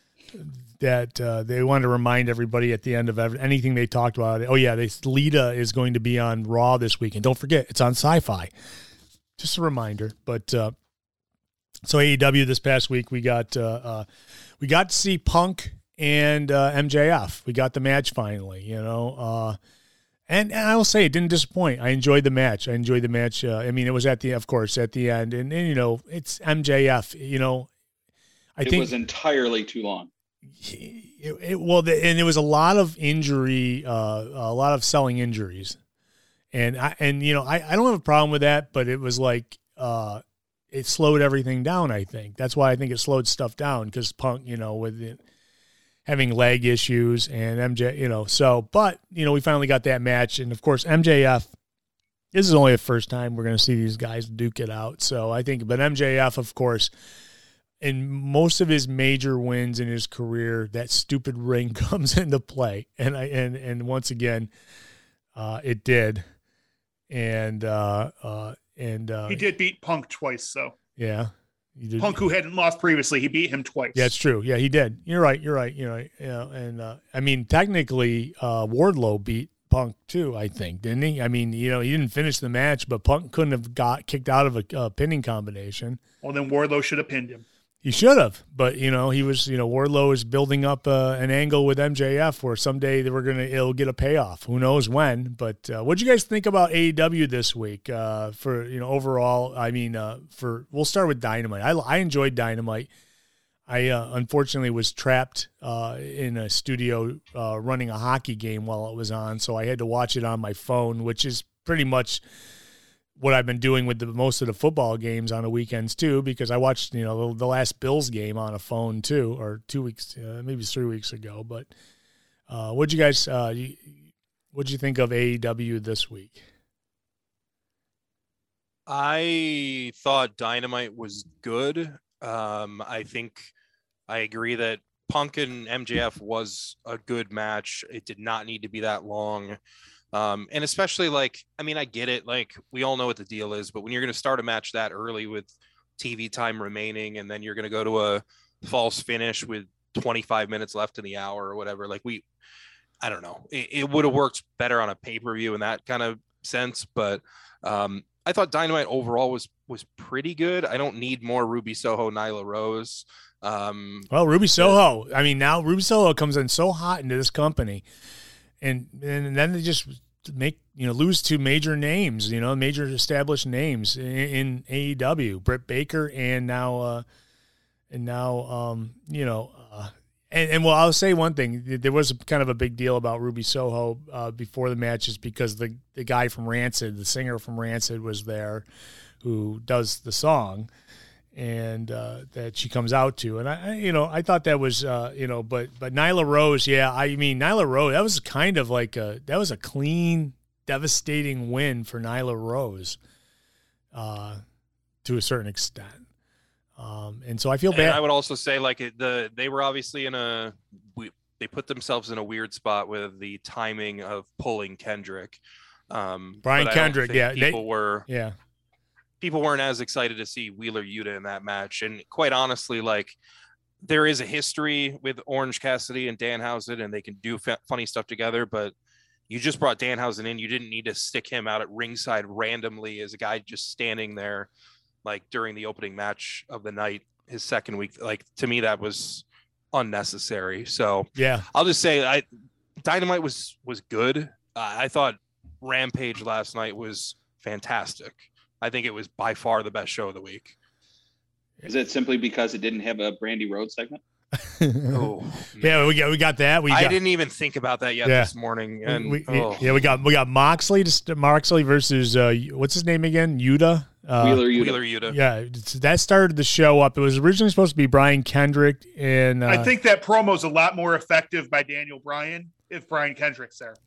that uh, they wanted to remind everybody at the end of every, anything they talked about. Oh yeah, they, Lita is going to be on Raw this week, and don't forget it's on Sci-Fi. Just a reminder. But uh, so A E W this past week we got uh, uh, we got to see Punk and uh, M J F. We got the match finally, you know. Uh, and, and I will say it didn't disappoint. I enjoyed the match. I enjoyed the match. Uh, I mean, it was at the, of course, at the end. And, and you know, it's M J F, you know. I it think was entirely too long. It, it, well, the, and it was a lot of injury, uh, a lot of selling injuries. And, I, and you know, I, I don't have a problem with that, but it was like, uh, it slowed everything down, I think. That's why I think it slowed stuff down, because Punk, you know, with it, having leg issues and M J, you know, so, but, you know, we finally got that match. And, of course, M J F, this is only the first time we're going to see these guys duke it out. So I think, but M J F, of course, in most of his major wins in his career, that stupid ring comes into play. And, I and, and once again, uh, it did. And, uh, uh, and uh, he did beat Punk twice, so. Yeah. Punk, who hadn't lost previously, he beat him twice. Yeah, it's true. Yeah, he did. You're right. You're right. You're right. Yeah, and uh, I mean, technically, uh, Wardlow beat Punk too, I think, didn't he? I mean, you know, he didn't finish the match, but Punk couldn't have got kicked out of a uh, pinning combination. Well, then Wardlow should have pinned him. He should have, but you know, he was, you know, Wardlow is building up uh, an angle with M J F where someday they were gonna, it'll get a payoff. Who knows when? But uh, what do you guys think about A E W this week? Uh, for you know, overall, I mean, uh, for we'll start with Dynamite. I I enjoyed Dynamite. I uh, unfortunately was trapped uh, in a studio uh, running a hockey game while it was on, so I had to watch it on my phone, which is pretty much what I've been doing with the most of the football games on the weekends too, because I watched, you know, the, the last Bills game on a phone too, or two weeks, uh, maybe three weeks ago. But uh, what'd you guys, uh, you, what'd you think of A E W this week? I thought Dynamite was good. Um, I think I agree that Punk and M J F was a good match. It did not need to be that long. Um, and especially like, I mean, I get it. Like we all know what the deal is, but when you're going to start a match that early with T V time remaining, and then you're going to go to a false finish with twenty-five minutes left in the hour or whatever, like we, I don't know, it, it would have worked better on a pay-per-view in that kind of sense. But, um, I thought Dynamite overall was, was pretty good. I don't need more Ruby Soho, Nyla Rose. Um, well, Ruby Soho, I mean, now Ruby Soho comes in so hot into this company. And and then they just make, you know, lose to major names, you know, major established names in, in A E W, Britt Baker, and now, uh, and now, um, you know, uh, and, and well, I'll say one thing. There was kind of a big deal about Ruby Soho uh, before the matches because the, the guy from Rancid, the singer from Rancid was there who does the song. And uh, that she comes out to, and I, I, you know, I thought that was, uh, you know, but but Nyla Rose, yeah, I mean Nyla Rose, that was kind of like a that was a clean, devastating win for Nyla Rose, uh, to a certain extent, um, and so I feel bad. And I would also say like it, the they were obviously in a we, they put themselves in a weird spot with the timing of pulling Kendrick, um, Brian but I don't Kendrick, think yeah, people they, were yeah. People weren't as excited to see Wheeler Yuta in that match. And quite honestly, like there is a history with Orange Cassidy and Danhausen, and they can do f- funny stuff together, but you just brought Danhausen in. You didn't need to stick him out at ringside randomly as a guy just standing there, like during the opening match of the night, his second week. Like to me, that was unnecessary. So yeah, I'll just say I Dynamite was, was good. Uh, I thought Rampage last night was fantastic. I think it was by far the best show of the week. Is it simply because it didn't have a Brandy Rhodes segment? oh, yeah, we got we got that. We got, I didn't even think about that yet yeah. this morning. And we, oh. yeah, we got we got Moxley to Moxley versus uh, what's his name again? Yuta. Uh, Wheeler Yuta. Wheeler Yuta. Yeah, that started the show up. It was originally supposed to be Brian Kendrick, and uh, I think that promo's a lot more effective by Daniel Bryan if Brian Kendrick's there.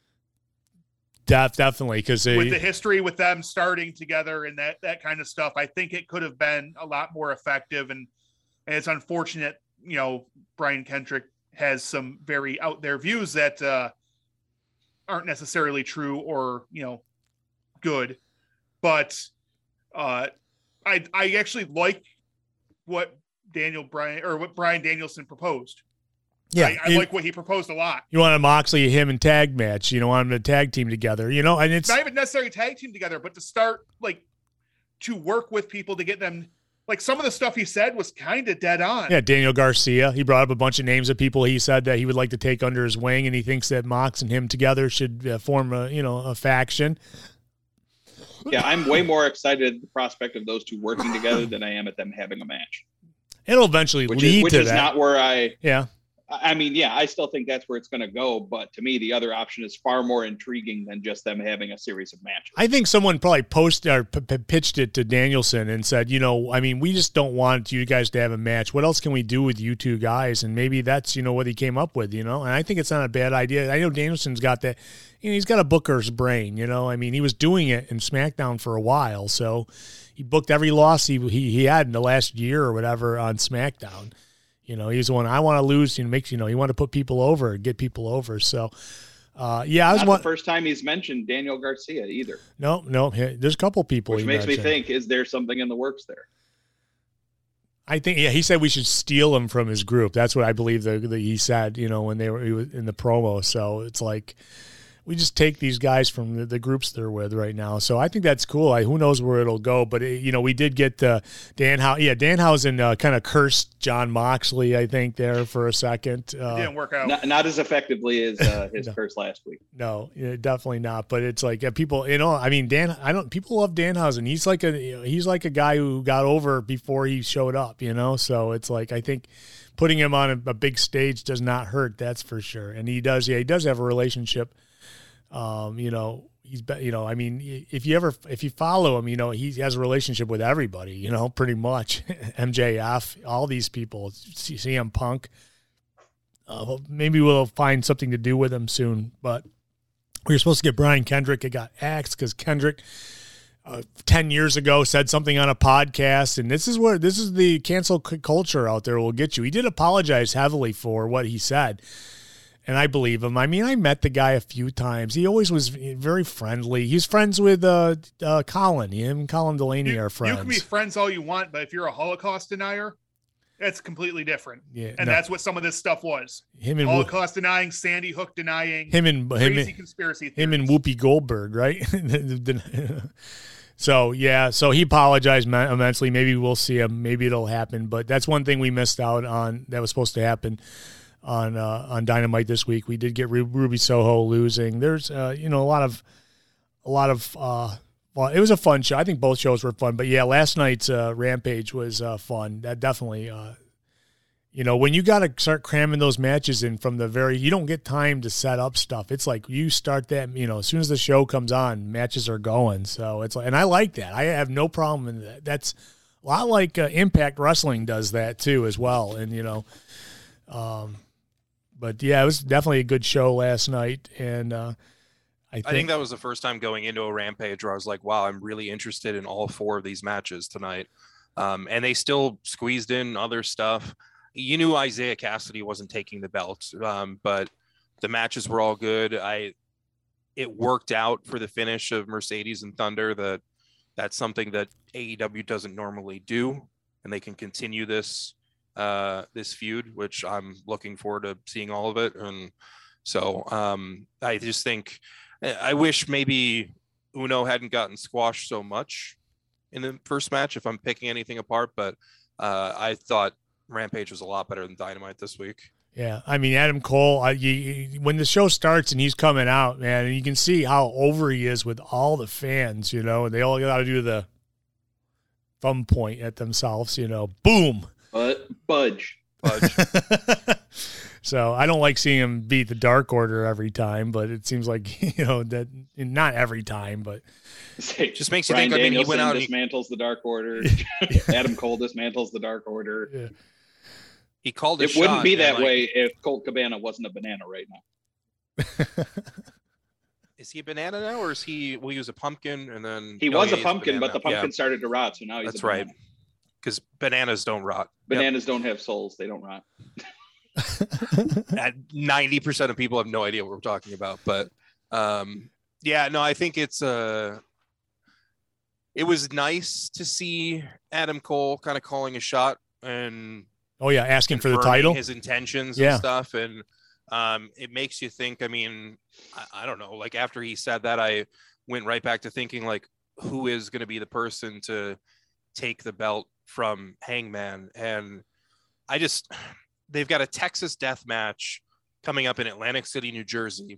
Def, definitely, because with the history with them starting together and that that kind of stuff, I think it could have been a lot more effective. And, and it's unfortunate, you know, Brian Kendrick has some very out there views that uh, aren't necessarily true or, you know, good. But uh, I I actually like what Daniel Bryan or what Bryan Danielson proposed. Yeah, I, I you, like what he proposed a lot. You want a Moxley, him, and tag match. You don't want them to tag team together. You know, and it's not even necessarily tag team together, but to start like to work with people to get them like some of the stuff he said was kind of dead on. Yeah, Daniel Garcia. He brought up a bunch of names of people he said that he would like to take under his wing, and he thinks that Mox and him together should uh, form a you know a faction. Yeah, I'm way more excited at the prospect of those two working together than I am at them having a match. It'll eventually which lead is, which to is that. not where I. Yeah. I mean, yeah, I still think that's where it's going to go. But to me, the other option is far more intriguing than just them having a series of matches. I think someone probably posted or p- p- pitched it to Danielson and said, you know, I mean, we just don't want you guys to have a match. What else can we do with you two guys? And maybe that's, you know, what he came up with, you know, and I think it's not a bad idea. I know Danielson's got that, you know, he's got a booker's brain, you know, I mean, he was doing it in SmackDown for a while. So he booked every loss he, he, he had in the last year or whatever on SmackDown. You know, he's the one I want to lose. You know, makes you know, you want to put people over, get people over. So, uh, yeah, I was Not one. the first time he's mentioned Daniel Garcia either. No, no, there's a couple people. Which he makes mentioned. me think: is there something in the works there? I think, yeah, he said we should steal him from his group. That's what I believe that he said. You know, when they were he was in the promo. So it's like we just take these guys from the, the groups they're with right now. So I think that's cool. I, who knows where it'll go? But it, you know, we did get uh, Danhausen. Yeah, Danhausen uh, kind of cursed John Moxley, I think, there for a second. Uh, It didn't work out. Not, not as effectively as uh, his No. curse last week. No, yeah, definitely not. But it's like uh, people, you know, I mean, Dan, I don't. People love Danhausen. He's like a, you know, he's like a guy who got over before he showed up. You know, so it's like I think putting him on a, a big stage does not hurt. That's for sure. And he does. Yeah, he does have a relationship. Um, you know, he's, be, you know, I mean, if you ever, if you follow him, you know, he has a relationship with everybody, you know, pretty much M J F, all these people, C M Punk, uh, maybe we'll find something to do with him soon, but we were supposed to get Brian Kendrick. It got axed because Kendrick, uh, ten years ago said something on a podcast, and this is where, this is the cancel c- culture out there will get you. He did apologize heavily for what he said. And I believe him. I mean, I met the guy a few times. He always was very friendly. He's friends with uh, uh, Colin. Him and Colin Delaney You, are friends. you can be friends all you want, but if you're a Holocaust denier, that's completely different. Yeah, and no. that's what some of this stuff was. him and Holocaust denying, Sandy Hook denying, him and him crazy and, conspiracy him and theories. Whoopi Goldberg, right? So yeah, so he apologized immensely. Maybe we'll see him. Maybe it'll happen. But that's one thing we missed out on that was supposed to happen on uh, on Dynamite this week. We did get Ru- Ruby Soho losing. There's uh, you know a lot of a lot of uh, well, it was a fun show. I think both shows were fun. But yeah, last night's uh, Rampage was uh, fun. That definitely. Uh, You know, when you got to start cramming those matches in from the very, you don't get time to set up stuff. It's like you start that, you know, as soon as the show comes on, matches are going. So it's like, and I like that. I have no problem in that. That's a lot like uh, Impact Wrestling does that too as well. And, you know, um, but yeah, it was definitely a good show last night. And uh, I think, I think that was the first time going into a Rampage where I was like, wow, I'm really interested in all four of these matches tonight. Um, and they still squeezed in other stuff. You knew Isaiah Cassidy wasn't taking the belt, um, but the matches were all good. I, it worked out for the finish of Mercedes and Thunder. That that's something that A E W doesn't normally do, and they can continue this uh, this feud, which I'm looking forward to seeing all of it. And so um, I just think I wish maybe Uno hadn't gotten squashed so much in the first match, if I'm picking anything apart, but uh, I thought Rampage was a lot better than Dynamite this week. yeah, I mean, Adam Cole, I, you, you, when the show starts and he's coming out, man, and you can see how over he is with all the fans, you know, and they all got to do the thumb point at themselves, you know, boom. But budge. Budge. So I don't like seeing him beat the Dark Order every time, but it seems like, you know, that not every time, but Just makes you Bryan think, I mean, he Danielson went out and he- dismantles the Dark Order. Adam Cole dismantles the Dark Order. yeah. he called a It wouldn't shot be and, that like, way if Colt Cabana wasn't a banana right now. Is he a banana now, or is he? We'll use a pumpkin, and then He oh, was yeah, a he's pumpkin, but the banana. pumpkin started to rot, so now Yeah, he's that's a banana. right. Because bananas don't rot. Bananas don't have souls; they don't rot. Ninety percent of people have no idea what we're talking about, but um, yeah, no, I think it's uh It was nice to see Adam Cole kind of calling a shot and Oh yeah, asking for the confirming title. his intentions Yeah. and stuff, and um, it makes you think. I mean, I, I don't know. Like after he said that, I went right back to thinking like, who is going to be the person to take the belt from Hangman. And I just, they've got a Texas death match coming up in Atlantic City, New Jersey.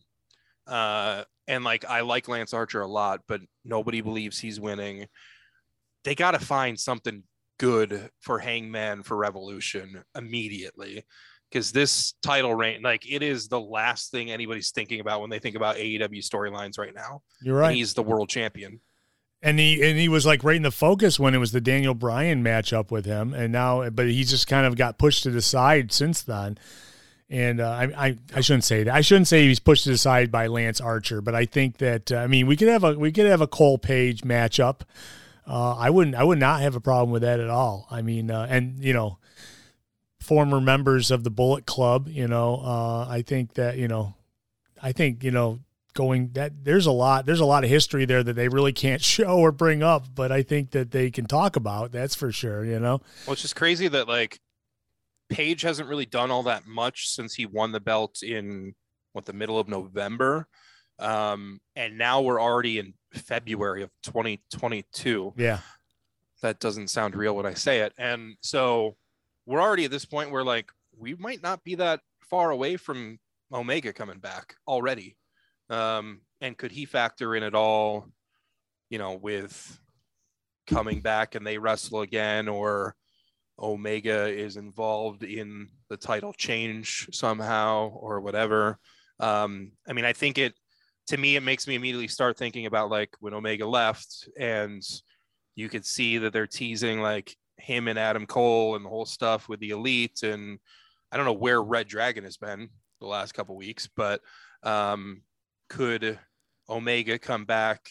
Uh, and like, I like Lance Archer a lot, but nobody believes he's winning. They got to find something good for Hangman for Revolution immediately, because this title reign, like, it is the last thing anybody's thinking about when they think about A E W storylines right now. You're right. And he's the world champion. And he and he was like right in the focus when it was the Daniel Bryan matchup with him, and now, but he just kind of got pushed to the side since then. And uh, I, I I shouldn't say that. I shouldn't say he's pushed to the side by Lance Archer, but I think that uh, I mean we could have a we could have a Cole Page matchup. Uh, I wouldn't. I would not have a problem with that at all. I mean, uh, and you know, former members of the Bullet Club. You know, uh, I think that you know, I think you know, going that there's a lot. There's a lot of history there that they really can't show or bring up, but I think that they can talk about. That's for sure. You know. Well, it's just crazy that like Page hasn't really done all that much since he won the belt in what the middle of November, um, and now we're already in February of twenty twenty-two. Yeah. That doesn't sound real when I say it. And so we're already at this point where like we might not be that far away from Omega coming back already. Um, and could he factor in at all, you know, with coming back and they wrestle again, or Omega is involved in the title change somehow or whatever. Um, I mean, I think it, to me, it makes me immediately start thinking about like when Omega left, and you could see that they're teasing like him and Adam Cole and the whole stuff with the Elite. And I don't know where Red Dragon has been the last couple weeks, but um, could Omega come back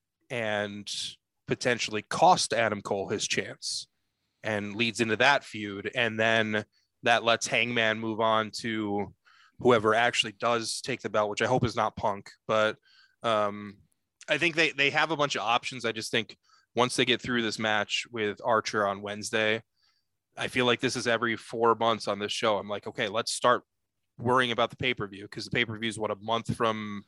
and potentially cost Adam Cole his chance, and leads into that feud? And then that lets Hangman move on to whoever actually does take the belt, which I hope is not Punk. But um, I think they, they have a bunch of options. I just think once they get through this match with Archer on Wednesday, I feel like this is every four months on this show. I'm like, okay, let's start worrying about the pay-per-view, because the pay-per-view is what, a month from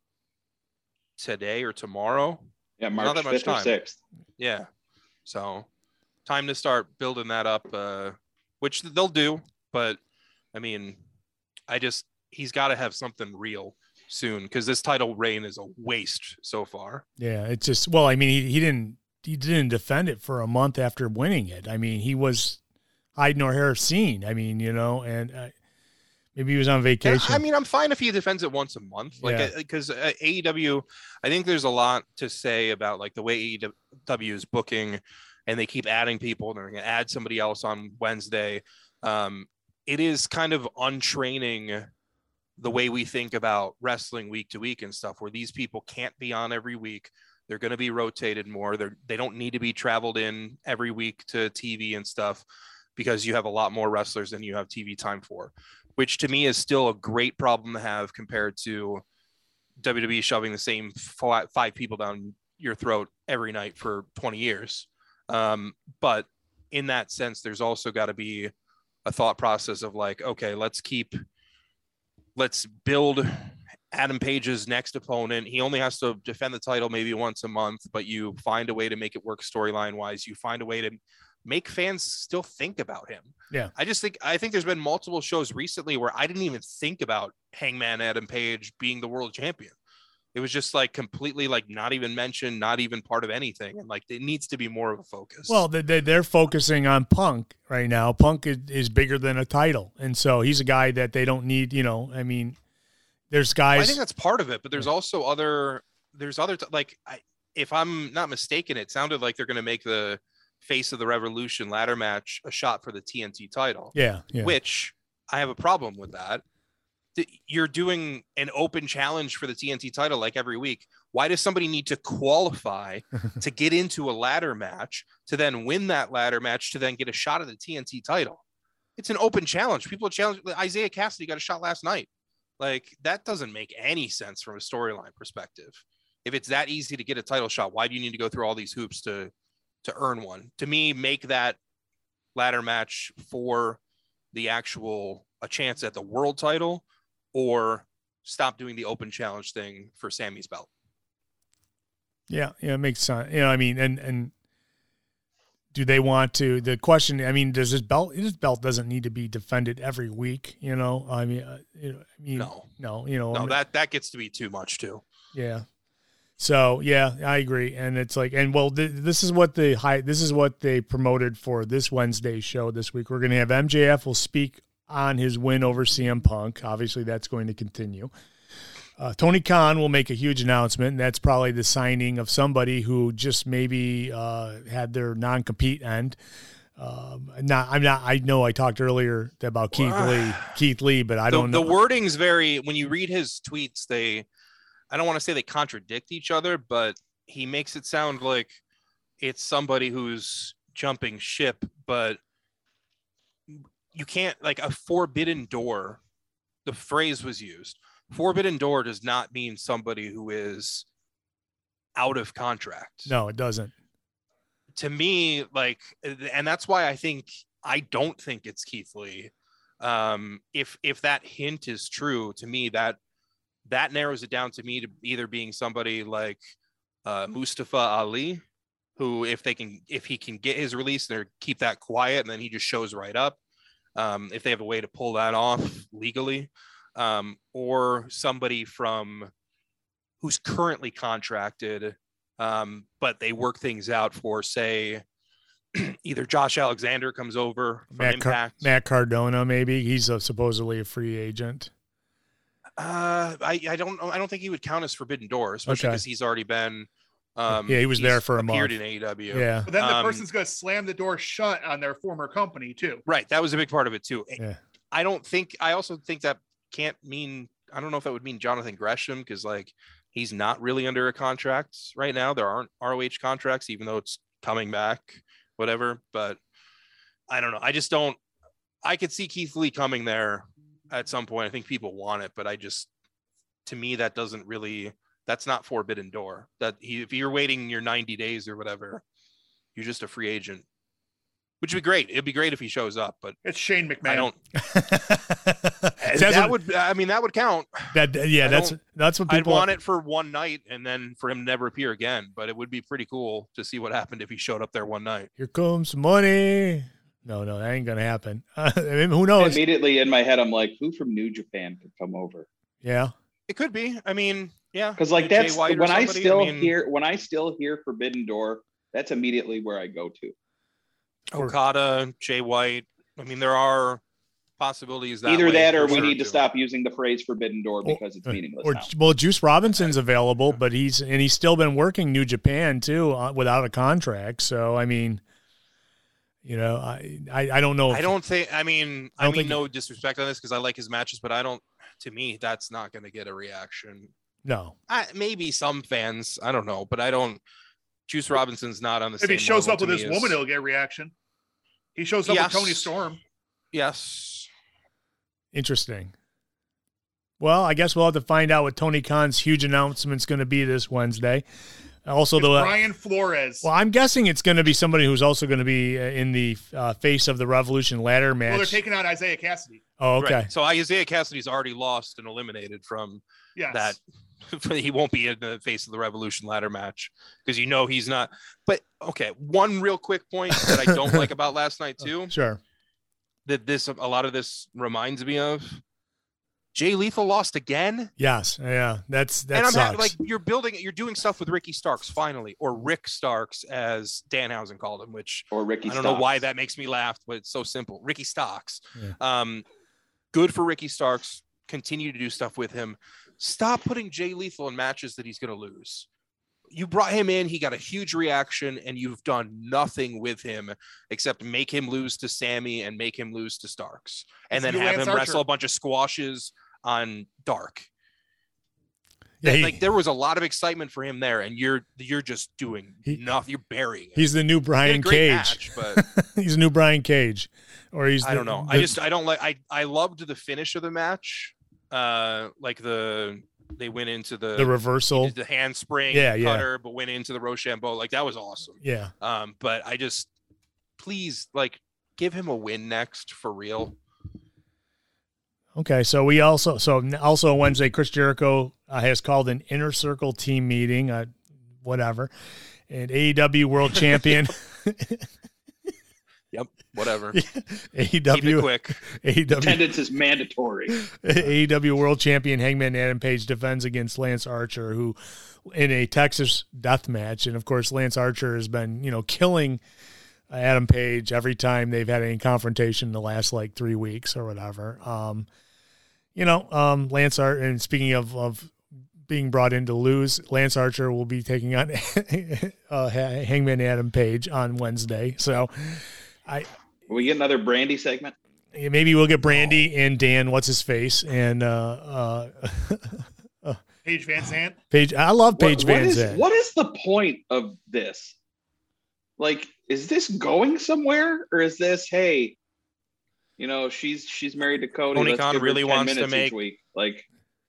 today or tomorrow? Yeah, March not that much fifth or time. sixth. Yeah. So time to start building that up, uh, which they'll do. But I mean, I just, he's got to have something real soon, because this title reign is a waste so far. Yeah, it's just, well, I mean, he, he didn't he didn't defend it for a month after winning it. I mean, he was hide nor hair seen. I mean, you know, and uh, maybe he was on vacation. Yeah, I mean, I'm fine if he defends it once a month, like, Yeah. because uh, A E W, I think there's a lot to say about like the way A E W is booking, and they keep adding people, and they're going to add somebody else on Wednesday. Um, it is kind of untraining the way we think about wrestling week to week and stuff, where these people can't be on every week. They're going to be rotated more. They're, they don't need to be traveled in every week to T V and stuff, because you have a lot more wrestlers than you have T V time for, which to me is still a great problem to have compared to W W E shoving the same five, five people down your throat every night for twenty years. Um, but in that sense, there's also got to be a thought process of like, okay, let's keep, let's build Adam Page's next opponent. He only has to defend the title maybe once a month, but you find a way to make it work storyline wise. You find a way to make fans still think about him. Yeah. I just think, I think there's been multiple shows recently where I didn't even think about Hangman Adam Page being the world champion. It was just like completely like not even mentioned, not even part of anything. And like, it needs to be more of a focus. Well, they, they're focusing on Punk right now. Punk is, is bigger than a title. And so he's a guy that they don't need, you know, I mean, there's guys. Well, I think that's part of it, but there's also other, there's other, like, I, if I'm not mistaken, it sounded like they're going to make the Face of the Revolution ladder match a shot for the T N T title. Yeah, yeah. Which I have a problem with that. You're doing an open challenge for the T N T title like every week. Why does somebody need to qualify to get into a ladder match, to then win that ladder match, to then get a shot at the T N T title? It's an open challenge. People challenge. Isaiah Cassidy got a shot last night. Like, that doesn't make any sense from a storyline perspective. If it's that easy to get a title shot, why do you need to go through all these hoops to to earn one? To me, make that ladder match for the actual a chance at the world title, or stop doing the open challenge thing for Sammy's belt. Yeah, yeah, it makes sense. You know, I mean, and and do they want to? The question, I mean, does this belt? This belt doesn't need to be defended every week. You know, I mean, uh, you know, I mean, No. no, you know, No, I mean, that that gets to be too much too. yeah. So yeah, I agree, and it's like, and well, th- this is what the high, this is what they promoted for this Wednesday show this week. We're going to have M J F will speak on his win over C M Punk. Obviously, that's going to continue. Uh, Tony Khan will make a huge announcement, and that's probably the signing of somebody who just maybe uh, had their non-compete end. Um, not, I'm not. I know I talked earlier about Keith Lee, Keith Lee, but I the, don't know. The wording's very. When you read his tweets, they. I don't want to say they contradict each other, but he makes it sound like it's somebody who's jumping ship, but you can't, like, a forbidden door. The phrase was used. Forbidden door does not mean somebody who is out of contract. No, it doesn't. To me, like, and that's why I think I don't think it's Keith Lee. Um, if if that hint is true, to me, that that narrows it down to me to either being somebody like uh, Mustafa Ali, who if they can, if he can get his release and keep that quiet, and then he just shows right up. Um, if they have a way to pull that off legally, um, or somebody from who's currently contracted, um, but they work things out for, say, either Josh Alexander comes over from Matt, Impact, Car- Matt Cardona, maybe he's a, supposedly a free agent. Uh, I, I don't know. I don't think he would count as Forbidden Door, especially Okay. because he's already been. Um, Yeah, he was he's there for a appeared month. in A E W. Yeah, But then the Um, person's going to slam the door shut on their former company too. Right. That was a big part of it too. yeah. I don't think. I also think that can't mean. I don't know if that would mean Jonathan Gresham, because like he's not really under a contract right now. There aren't R O H contracts, even though it's coming back, whatever. But I don't know. I just don't. I could see Keith Lee coming there at some point. I think people want it, but I just. To me, that doesn't really, that's not Forbidden Door. That he, if you're waiting your ninety days or whatever, you're just a free agent, which would be great. It'd be great if he shows up, but It's Shane McMahon. I don't, That's that what- would, I mean, that would count. That yeah, I that's don't- that's what I'd people want it for one night and then for him to never appear again, but it would be pretty cool to see what happened if he showed up there one night. Here comes money. No, no, that ain't gonna happen. I mean, who knows? Immediately in my head, I'm like, who from New Japan could come over? Yeah, It could be. I mean, yeah. Because like Jay that's White or when I somebody, still mean, hear when I still hear Forbidden Door, that's immediately where I go to. Okada, Jay White. I mean, there are possibilities that Either way that, or for we sure, need to too. stop using the phrase Forbidden Door because it's Or- meaningless Or now. well, Juice Robinson's available, but he's and he's still been working New Japan too uh, without a contract. So I mean, you know, I I, I don't know. If, I don't think. I mean, I I, don't mean, think- no disrespect on this because I like his matches, but I don't. To me, that's not going to get a reaction. No, I, maybe some fans. I don't know, but I don't. Juice Robinson's not on the If same. he shows level up to with me this as- woman, he'll get a reaction. He shows up Yes. with Tony Storm. Yes. interesting. Well, I guess we'll have to find out what Tony Khan's huge announcement's going to be this Wednesday. Also, It's the Brian Flores. well, I'm guessing it's going to be somebody who's also going to be uh, in the uh, face of the Revolution ladder match. Well, they're taking on Isaiah Cassidy. oh, okay. Right. So Isaiah Cassidy's already lost and eliminated from Yes. that. He won't be in the face of the Revolution ladder match because you know he's not. But okay, one real quick point that I don't like about last night too. Sure. That this a lot of this reminds me of. Jay Lethal lost again. Yes. Yeah. That's that and I'm sucks. ha- like, you're building, you're doing stuff with Ricky Starks finally, or Rick Starks, as Danhausen called him, which Or Ricky I don't Starks. know why that makes me laugh, but it's so simple. Ricky Starks. Yeah. Um, good for Ricky Starks. Continue to do stuff with him. Stop putting Jay Lethal in matches that he's going to lose. You brought him in, he got a huge reaction, and you've done nothing with him except make him lose to Sammy and make him lose to Starks, and It's then new have Lance him Archer. wrestle a bunch of squashes on Dark. Yeah, he- Like there was a lot of excitement for him there, and you're you're just doing He- nothing. You're burying it. he's the new He had a Brian great Cage. match, but He's the new Brian Cage, or he's. I the- don't know. I the- just I don't like. I I loved the finish of the match. Uh, like the they went into the the reversal. did the handspring, Yeah, yeah. cutter, but went into the Rochambeau. Like that was awesome. Yeah. Um, but I just please like give him a win next for real. Okay, so we also so also Wednesday, Chris Jericho uh, has called an inner circle team meeting, uh, whatever, and A E W World Champion Yep, whatever. A E Keep W it quick. A E W Attendance is mandatory. A E W World Champion Hangman Adam Page defends against Lance Archer, who in a Texas death match, and of course Lance Archer has been, you know, killing Adam Page every time they've had any confrontation in the last like three weeks or whatever. Um, you know, um, Lance Archer, and speaking of of being brought in to lose, Lance Archer will be taking on uh, Hangman Adam Page on Wednesday. So, I Will we get another Brandy segment? maybe we'll get Brandy and Dan, what's his face, and uh, uh, Paige Van Zandt. Paige. I love Paige What- what Van is- Zandt. What is the point of this? Like, is this going somewhere, or is this, hey, you know, she's she's married to Cody. Tony let's Khan give her really ten wants to minutes make- each week. Like,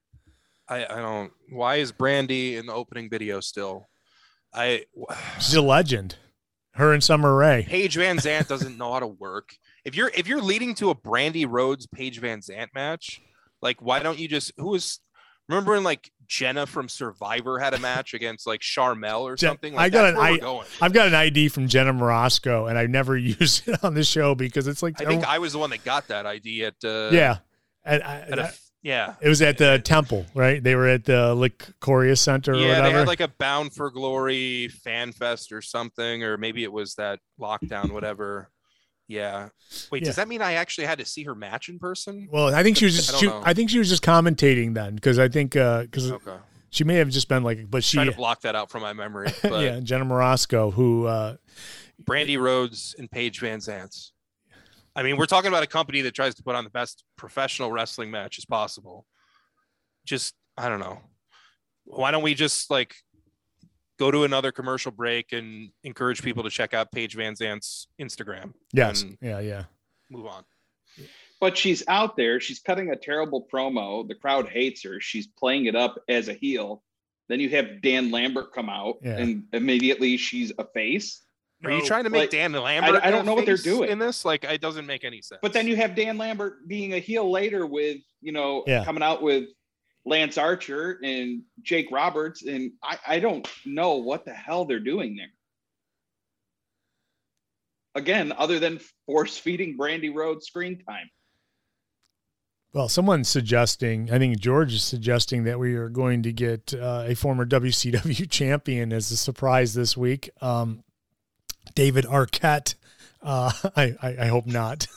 I, I don't. Why is Brandy in the opening video still? I She's a legend. Her and Summer Rae. Paige Van Zandt doesn't know how to work. If you're if you're leading to a Brandy Rhodes Paige Van Zandt match, like why don't you just who was remember when like Jenna from Survivor had a match against like Charmel or Jen- something? Like, I got that's an where I, we're going. I've got an I D from Jenna Morosco, and I never used it on the show because it's like I think I was the one that got that I D at uh, yeah, and I, at a, yeah. it was at the temple, right? They were at the Licoria Center or Yeah, whatever. they had like a Bound for Glory fan fest or something, or maybe it was that lockdown, whatever. Yeah. Wait, Yeah. does that mean I actually had to see her match in person? well, I think she was I just. don't She, know. I think she was just commentating then, because I think because Okay. she may have just been like, but she, Trying to block that out from my memory. But yeah, Jenna Morosco, who uh, Brandy Rhodes and Paige Van Zandt. I mean, we're talking about a company that tries to put on the best professional wrestling match as possible. Just, I don't know. Why don't we just like go to another commercial break and encourage people to check out Paige Van Zandt's Instagram? yes, And yeah, yeah. move on. but she's out there. She's cutting a terrible promo. The crowd hates her. She's playing it up as a heel. Then you have Dan Lambert come out, Yeah. and immediately she's a face. Are you No, trying to make like, Dan Lambert? I don't a know what they're face doing. in this. Like, it doesn't make any sense. But then you have Dan Lambert being a heel later with, you know, Yeah. coming out with Lance Archer and Jake Roberts. And I, I don't know what the hell they're doing there. Again, other than force feeding Brandy Rhodes screen time. Well, someone's suggesting, I think George is suggesting that we are going to get uh, a former W C W champion as a surprise this week. Um, David Arquette. Uh, I, I, I hope not.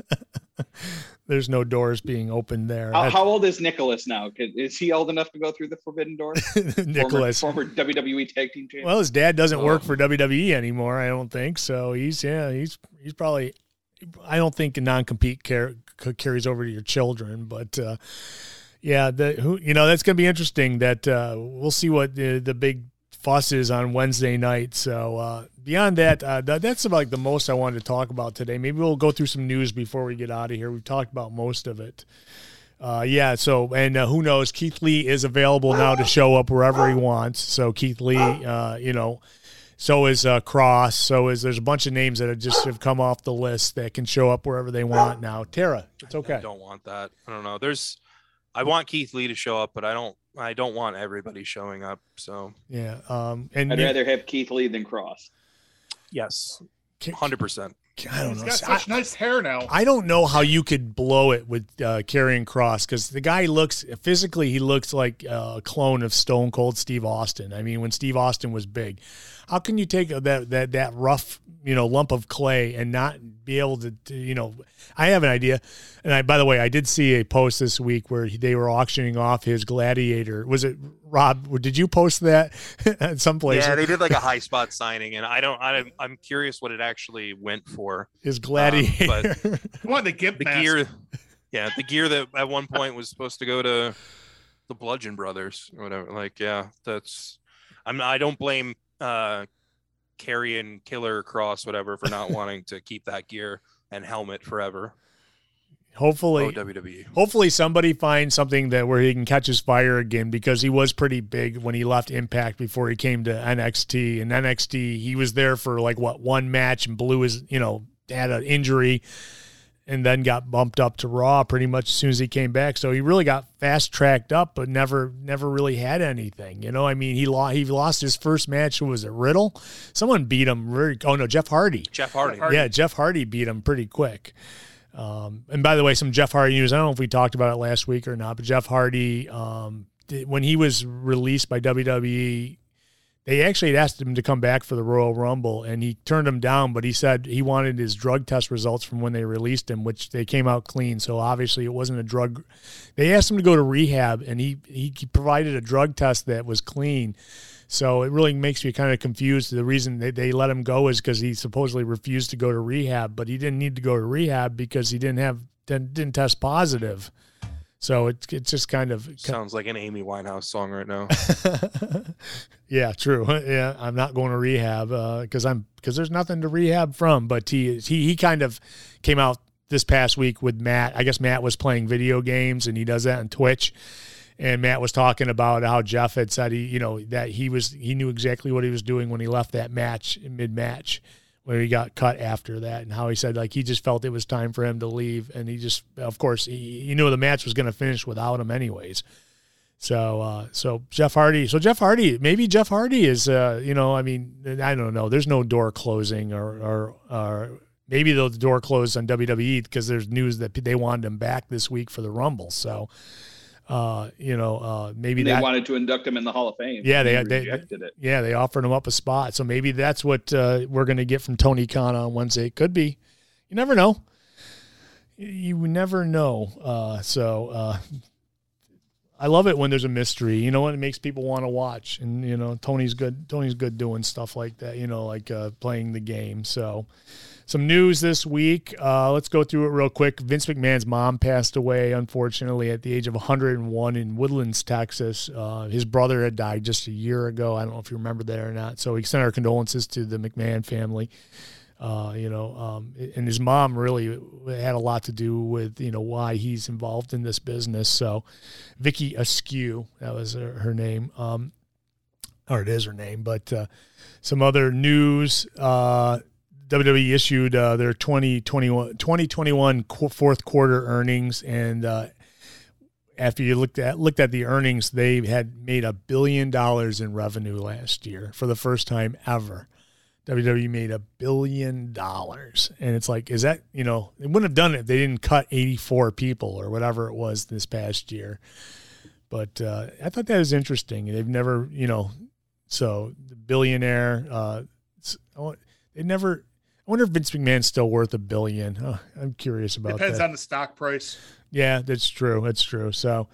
There's no doors being opened there. How, how old is Nicholas now? Could- Is he old enough to go through the forbidden door? Nicholas. Former, former W W E tag team champion. Well, his dad doesn't work Oh. for W W E anymore, I don't think. So he's, yeah, he's, he's probably, I don't think a non-compete car- carries over to your children, but, uh, yeah, the, who, you know, that's going to be interesting that, uh, we'll see what the, the big fuss is on Wednesday night. So, uh, beyond that, uh, that, that's about like the most I wanted to talk about today. Maybe we'll go through some news before we get out of here. We've talked about most of it. Uh, yeah. So, and uh, who knows? Keith Lee is available now to show up wherever he wants. So Keith Lee, uh, you know, so is uh, Cross. So is there's a bunch of names that have just have come off the list that can show up wherever they want now. Tara, it's I okay. don't want that. I don't know. There's, I want Keith Lee to show up, but I don't. I don't want everybody showing up. So Yeah. Um, and I'd rather have Keith Lee than Cross. yes, Can- hundred percent. I don't He's know. got I- such nice hair now. I don't know how you could blow it with uh, Karrion Kross, because the guy looks physically, he looks like a clone of Stone Cold Steve Austin. I mean, when Steve Austin was big, how can you take that that that rough, you know, lump of clay and not be able to, to you know? I have an idea, and I by the way, I did see a post this week where they were auctioning off his Gladiator. Was it Rob? Did you post that at some place? Yeah, they did like a high spot signing, and I don't. I, I'm curious what it actually went for. His Gladiator. Um, but You want the gimp the mask. gear, yeah, the gear that at one point was supposed to go to the Bludgeon Brothers or whatever. Like, yeah, that's. I'm. I don't blame uh, Karrion Killer Cross whatever for not wanting to keep that gear and helmet forever. Hopefully, Oh, W W E. Hopefully somebody finds something that where he can catch his fire again, because he was pretty big when he left Impact before he came to N X T. And N X T, he was there for like what one match and blew his, you know, had an injury, and then got bumped up to Raw pretty much as soon as he came back. So he really got fast tracked up, but never never really had anything. You know, I mean, he lost he lost his first match. Who was it? Riddle? Someone beat him. Very, oh no, Jeff Hardy. Jeff Hardy. Yeah, Jeff Hardy beat him pretty quick. Um, and by the way, some Jeff Hardy news. I don't know if we talked about it last week or not, but Jeff Hardy, um, did, when he was released by W W E, they actually had asked him to come back for the Royal Rumble, and he turned them down, but he said he wanted his drug test results from when they released him, which they came out clean. So obviously it wasn't a drug. They asked him to go to rehab, and he, he provided a drug test that was clean. So it really makes me kind of confused. The reason they, they let him go is because he supposedly refused to go to rehab, but he didn't need to go to rehab because he didn't have didn't, didn't test positive. So it's it's just kind of sounds like an Amy Winehouse song right now. Yeah, true. Yeah, I'm not going to rehab because uh, I'm because there's nothing to rehab from. But he he he kind of came out this past week with Matt. I guess Matt was playing video games, and he does that on Twitch. And Matt was talking about how Jeff had said he, you know, that he was he knew exactly what he was doing when he left that match mid match, where he got cut after that, and how he said like he just felt it was time for him to leave, and he just, of course, he, he knew the match was going to finish without him anyways. So, uh, so Jeff Hardy, so Jeff Hardy, maybe Jeff Hardy is, uh, you know, I mean, I don't know. There's no door closing, or or, or maybe the door closed on W W E because there's news that they wanted him back this week for the Rumble. So. Uh, you know, uh, maybe and they that, wanted to induct him in the Hall of Fame. Yeah, they, they they rejected it. Yeah, they offered him up a spot. So maybe that's what uh, we're going to get from Tony Khan on Wednesday. It could be. You never know. You never know. Uh, so uh, I love it when there's a mystery. You know what? It makes people want to watch. And you know, Tony's good. Tony's good doing stuff like that. You know, like uh, playing the game. So. Some news this week. Uh, let's go through it real quick. Vince McMahon's mom passed away, unfortunately, at the age of one hundred one in Woodlands, Texas. Uh, his brother had died just a year ago. I don't know if you remember that or not. So we sent our condolences to the McMahon family. Uh, you know, um, and his mom really had a lot to do with, you know, why he's involved in this business. So Vicky Askew, that was her, her name. Um, or it is her name. But uh, some other news. Uh, W W E issued uh, their twenty twenty-one, twenty twenty-one qu- fourth quarter earnings, and uh, after you looked at looked at the earnings, they had made a billion dollars in revenue last year for the first time ever. W W E made a billion dollars, and it's like, is that, you know, they wouldn't have done it if they didn't cut eighty-four people or whatever it was this past year. But uh, I thought that was interesting. They've never, you know, so the billionaire, uh, they never. I wonder if Vince McMahon's still worth a billion. Oh, I'm curious about Depends that. on the stock price. Yeah, that's true. That's true. So,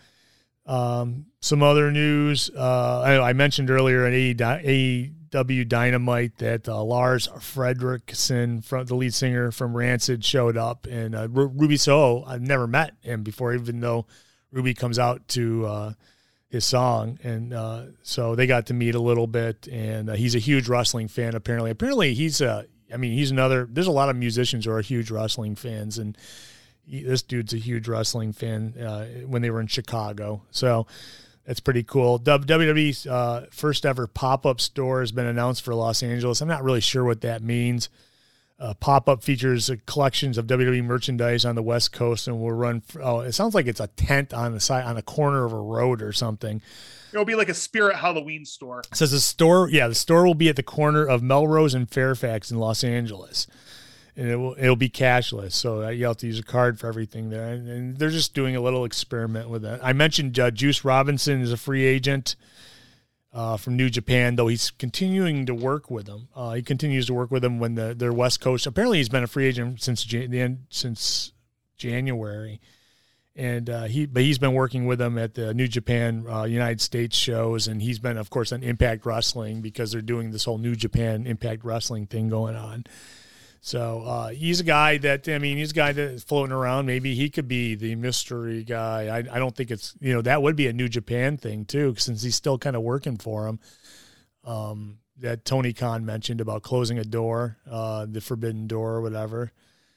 um, some other news. Uh, I, I mentioned earlier at A E W Dynamite that uh, Lars Frederiksen, from the lead singer from Rancid, showed up, and uh, R- Ruby Soho. I've never met him before, even though Ruby comes out to uh, his song, and uh, so they got to meet a little bit. And uh, he's a huge wrestling fan. Apparently, apparently he's a. I mean, he's another. There's a lot of musicians who are huge wrestling fans, and he, this dude's a huge wrestling fan. Uh, when they were in Chicago, so that's pretty cool. W W E's uh, first ever pop up store has been announced for Los Angeles. I'm not really sure what that means. Uh, pop up features collections of W W E merchandise on the West Coast, and will run. For, oh, it sounds like it's a tent on the side on a corner of a road or something. It'll be like a Spirit Halloween store. It says the store, yeah, the store will be at the corner of Melrose and Fairfax in Los Angeles, and it will it'll be cashless, so you have to use a card for everything there. And, and they're just doing a little experiment with that. I mentioned uh, Juice Robinson is a free agent uh, from New Japan, though he's continuing to work with them. Uh, he continues to work with them when the their West Coast. Apparently, he's been a free agent since Jan- the end since January. And uh, he, but he's been working with them at the New Japan uh, United States shows, and he's been, of course, on Impact Wrestling because they're doing this whole New Japan Impact Wrestling thing going on. So uh, he's a guy that, I mean, he's a guy that's floating around. Maybe he could be the mystery guy. I, I don't think it's, you know, that would be a New Japan thing too, since he's still kind of working for him. Um, that Tony Khan mentioned about closing a door, uh, the forbidden door or whatever.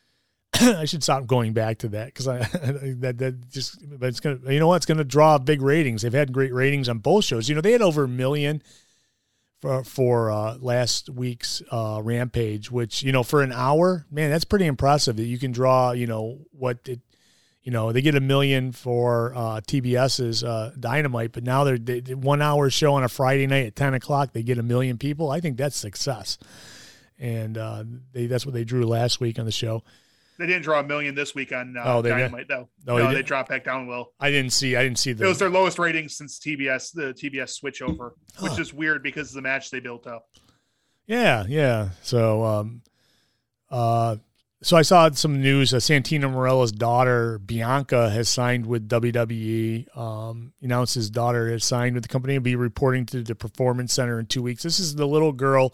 I should stop going back to that because I that that just but it's gonna, you know what, it's gonna draw big ratings. They've had great ratings on both shows. You know, they had over a million for for uh, last week's uh, Rampage, which, you know, for an hour, man, that's pretty impressive that you can draw, you know, what it, you know, they get a million for uh, TBS's uh, Dynamite, but now they're they, one hour show on a Friday night at ten o'clock, they get a million people. I think that's success. And uh, they that's what they drew last week on the show. They didn't draw a million this week on uh, oh, they Dynamite, though. No, no they, they dropped back down. Will I didn't see. I didn't see the. It was their lowest rating since T B S, the T B S switchover, which huh. is weird because of the match they built up. Yeah, yeah. So, um, uh, so I saw some news. Uh, Santino Marella's daughter Bianca has signed with W W E. Um, announced his daughter has signed with the company and be reporting to the Performance Center in two weeks. This is the little girl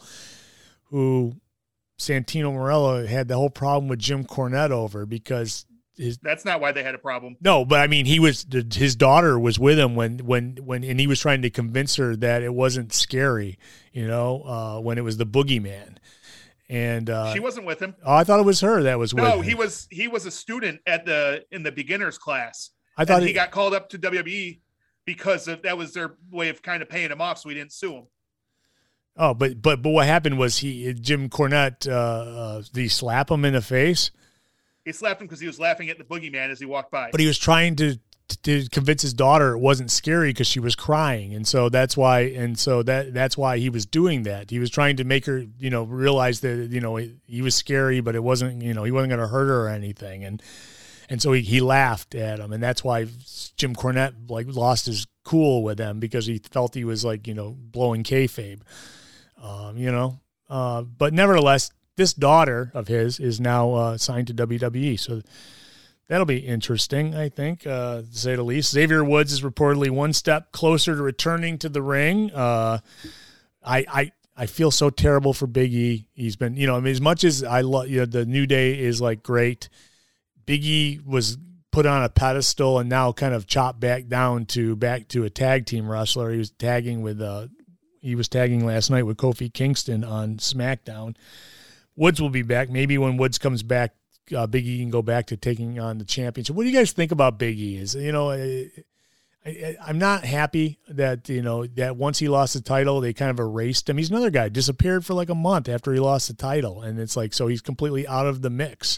who Santino Marella had the whole problem with Jim Cornette over because his, that's not why they had a problem. No, but I mean, he was his daughter was with him when when when and he was trying to convince her that it wasn't scary, you know, uh, when it was the Boogeyman. And uh, she wasn't with him. Oh, I thought it was her that was with no, him. he was he was a student at the in the beginners class. I thought and he it, got called up to W W E because of, that was their way of kind of paying him off, so we didn't sue him. Oh, but but but what happened was he Jim Cornette uh, uh, did he slap him in the face? He slapped him because he was laughing at the Boogeyman as he walked by. But he was trying to to convince his daughter it wasn't scary because she was crying, and so that's why and so that that's why he was doing that. He was trying to make her, you know, realize that, you know, he, he was scary, but it wasn't, you know, he wasn't going to hurt her or anything, and and so he, he laughed at him, and that's why Jim Cornette like lost his cool with him because he felt he was like, you know, blowing kayfabe. Um, you know, uh, but nevertheless, this daughter of his is now uh, signed to W W E, so that'll be interesting, I think, uh, to say the least. Xavier Woods is reportedly one step closer to returning to the ring. Uh, I, I, I feel so terrible for Big E. He's been, you know, I mean, as much as I love, you know, the New Day is like great. Big E was put on a pedestal and now kind of chopped back down to back to a tag team wrestler. He was tagging with uh He was tagging last night with Kofi Kingston on SmackDown. Woods will be back. Maybe when Woods comes back, uh, Big E can go back to taking on the championship. What do you guys think about Big E? Is, you know, I, I, I'm not happy that, you know, that once he lost the title, they kind of erased him. He's another guy, disappeared for like a month after he lost the title. And it's like, so he's completely out of the mix.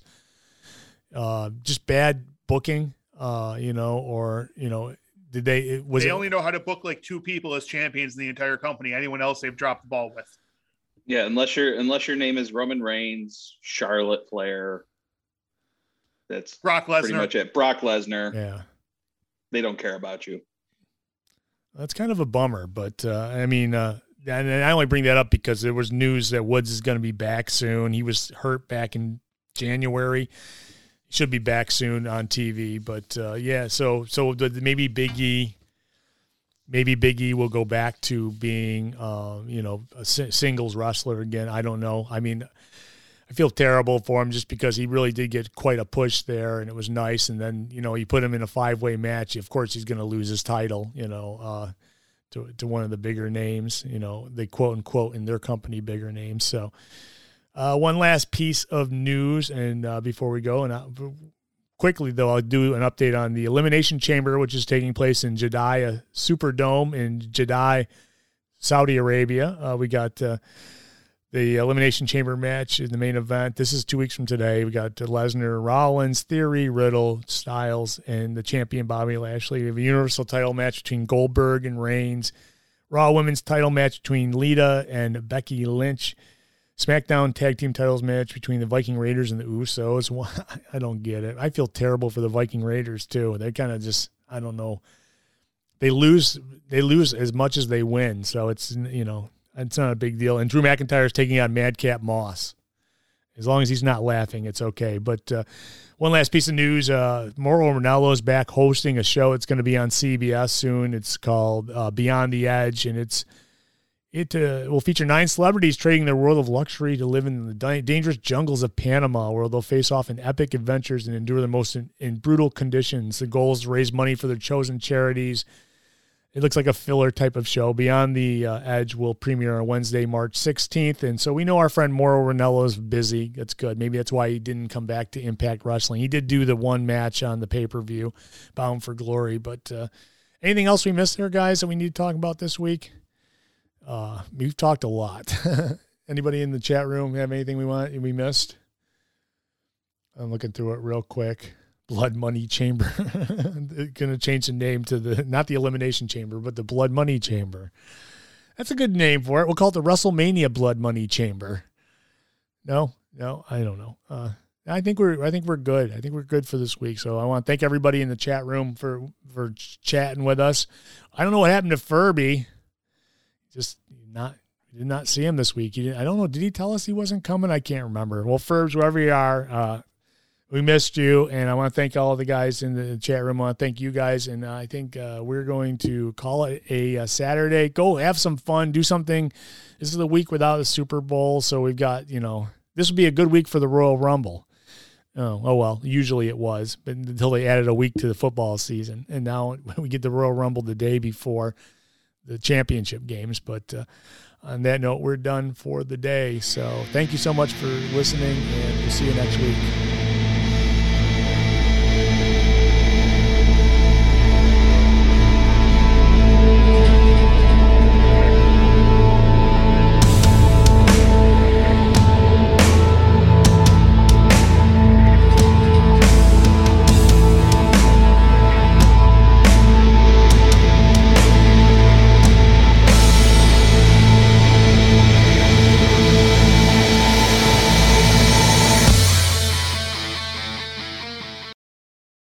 Uh, just bad booking, uh, you know, or, you know, Did they? Was they it, only know how to book like two people as champions in the entire company. Anyone else, they've dropped the ball with. Yeah, unless your unless your name is Roman Reigns, Charlotte Flair. That's Brock Lesnar. pretty much it. Brock Lesnar. Yeah, they don't care about you. That's kind of a bummer, but uh, I mean, uh, and I only bring that up because there was news that Woods is going to be back soon. He was hurt back in January. Should be back soon on T V, but uh, yeah. So so the, maybe Big E, maybe Big E will go back to being, uh, you know, a singles wrestler again. I don't know. I mean, I feel terrible for him just because he really did get quite a push there, and it was nice. And then, you know, you put him in a five way match. Of course, he's going to lose his title, you know, uh, to to one of the bigger names. You know, they quote unquote in their company bigger names. So. Uh, one last piece of news, and uh, before we go, and I'll, quickly though, I'll do an update on the Elimination Chamber, which is taking place in Jeddah Superdome in Jeddah, Saudi Arabia. Uh, we got uh, the Elimination Chamber match in the main event. This is two weeks from today. We got Lesnar, Rollins, Theory, Riddle, Styles, and the champion Bobby Lashley. We have a Universal title match between Goldberg and Reigns. Raw Women's title match between Lita and Becky Lynch. SmackDown tag team titles match between the Viking Raiders and the Usos. I don't get it. I feel terrible for the Viking Raiders too. They kind of just, I don't know. They lose, they lose as much as they win. So it's, you know, it's not a big deal. And Drew McIntyre is taking on Madcap Moss. As long as he's not laughing, it's okay. But uh, one last piece of news, uh, Mauro Ranallo is back hosting a show. It's going to be on C B S soon. It's called uh, Beyond the Edge, and it's, It uh, will feature nine celebrities trading their world of luxury to live in the di- dangerous jungles of Panama, where they'll face off in epic adventures and endure the most in, in brutal conditions. The goal is to raise money for their chosen charities. It looks like a filler type of show. Beyond the uh, Edge will premiere on Wednesday, March sixteenth. And so we know our friend Mauro Ranallo is busy. That's good. Maybe that's why he didn't come back to Impact Wrestling. He did do the one match on the pay-per-view, Bound for Glory. But uh, anything else we missed there, guys, that we need to talk about this week? Uh, we've talked a lot. Anybody in the chat room have anything we want we missed? I'm looking through it real quick. Blood Money Chamber. Going to change the name to the, not the Elimination Chamber, but the Blood Money Chamber. That's a good name for it. We'll call it the WrestleMania Blood Money Chamber. No, no, I don't know. Uh, I think we're, I think we're good. I think we're good for this week. So I want to thank everybody in the chat room for, for chatting with us. I don't know what happened to Furby. Just not, did not see him this week. He didn't, I don't know. Did he tell us he wasn't coming? I can't remember. Well, Furbs, wherever you are, uh, we missed you, and I want to thank all the guys in the chat room. I want to thank you guys, and I think uh, we're going to call it a, a Saturday. Go have some fun, do something. This is the week without the Super Bowl, so we've got, you know, this would be a good week for the Royal Rumble. Oh, oh well, usually it was, but until they added a week to the football season, and now we get the Royal Rumble the day before the championship games. But uh, on that note, we're done for the day. So thank you so much for listening, and we'll see you next week.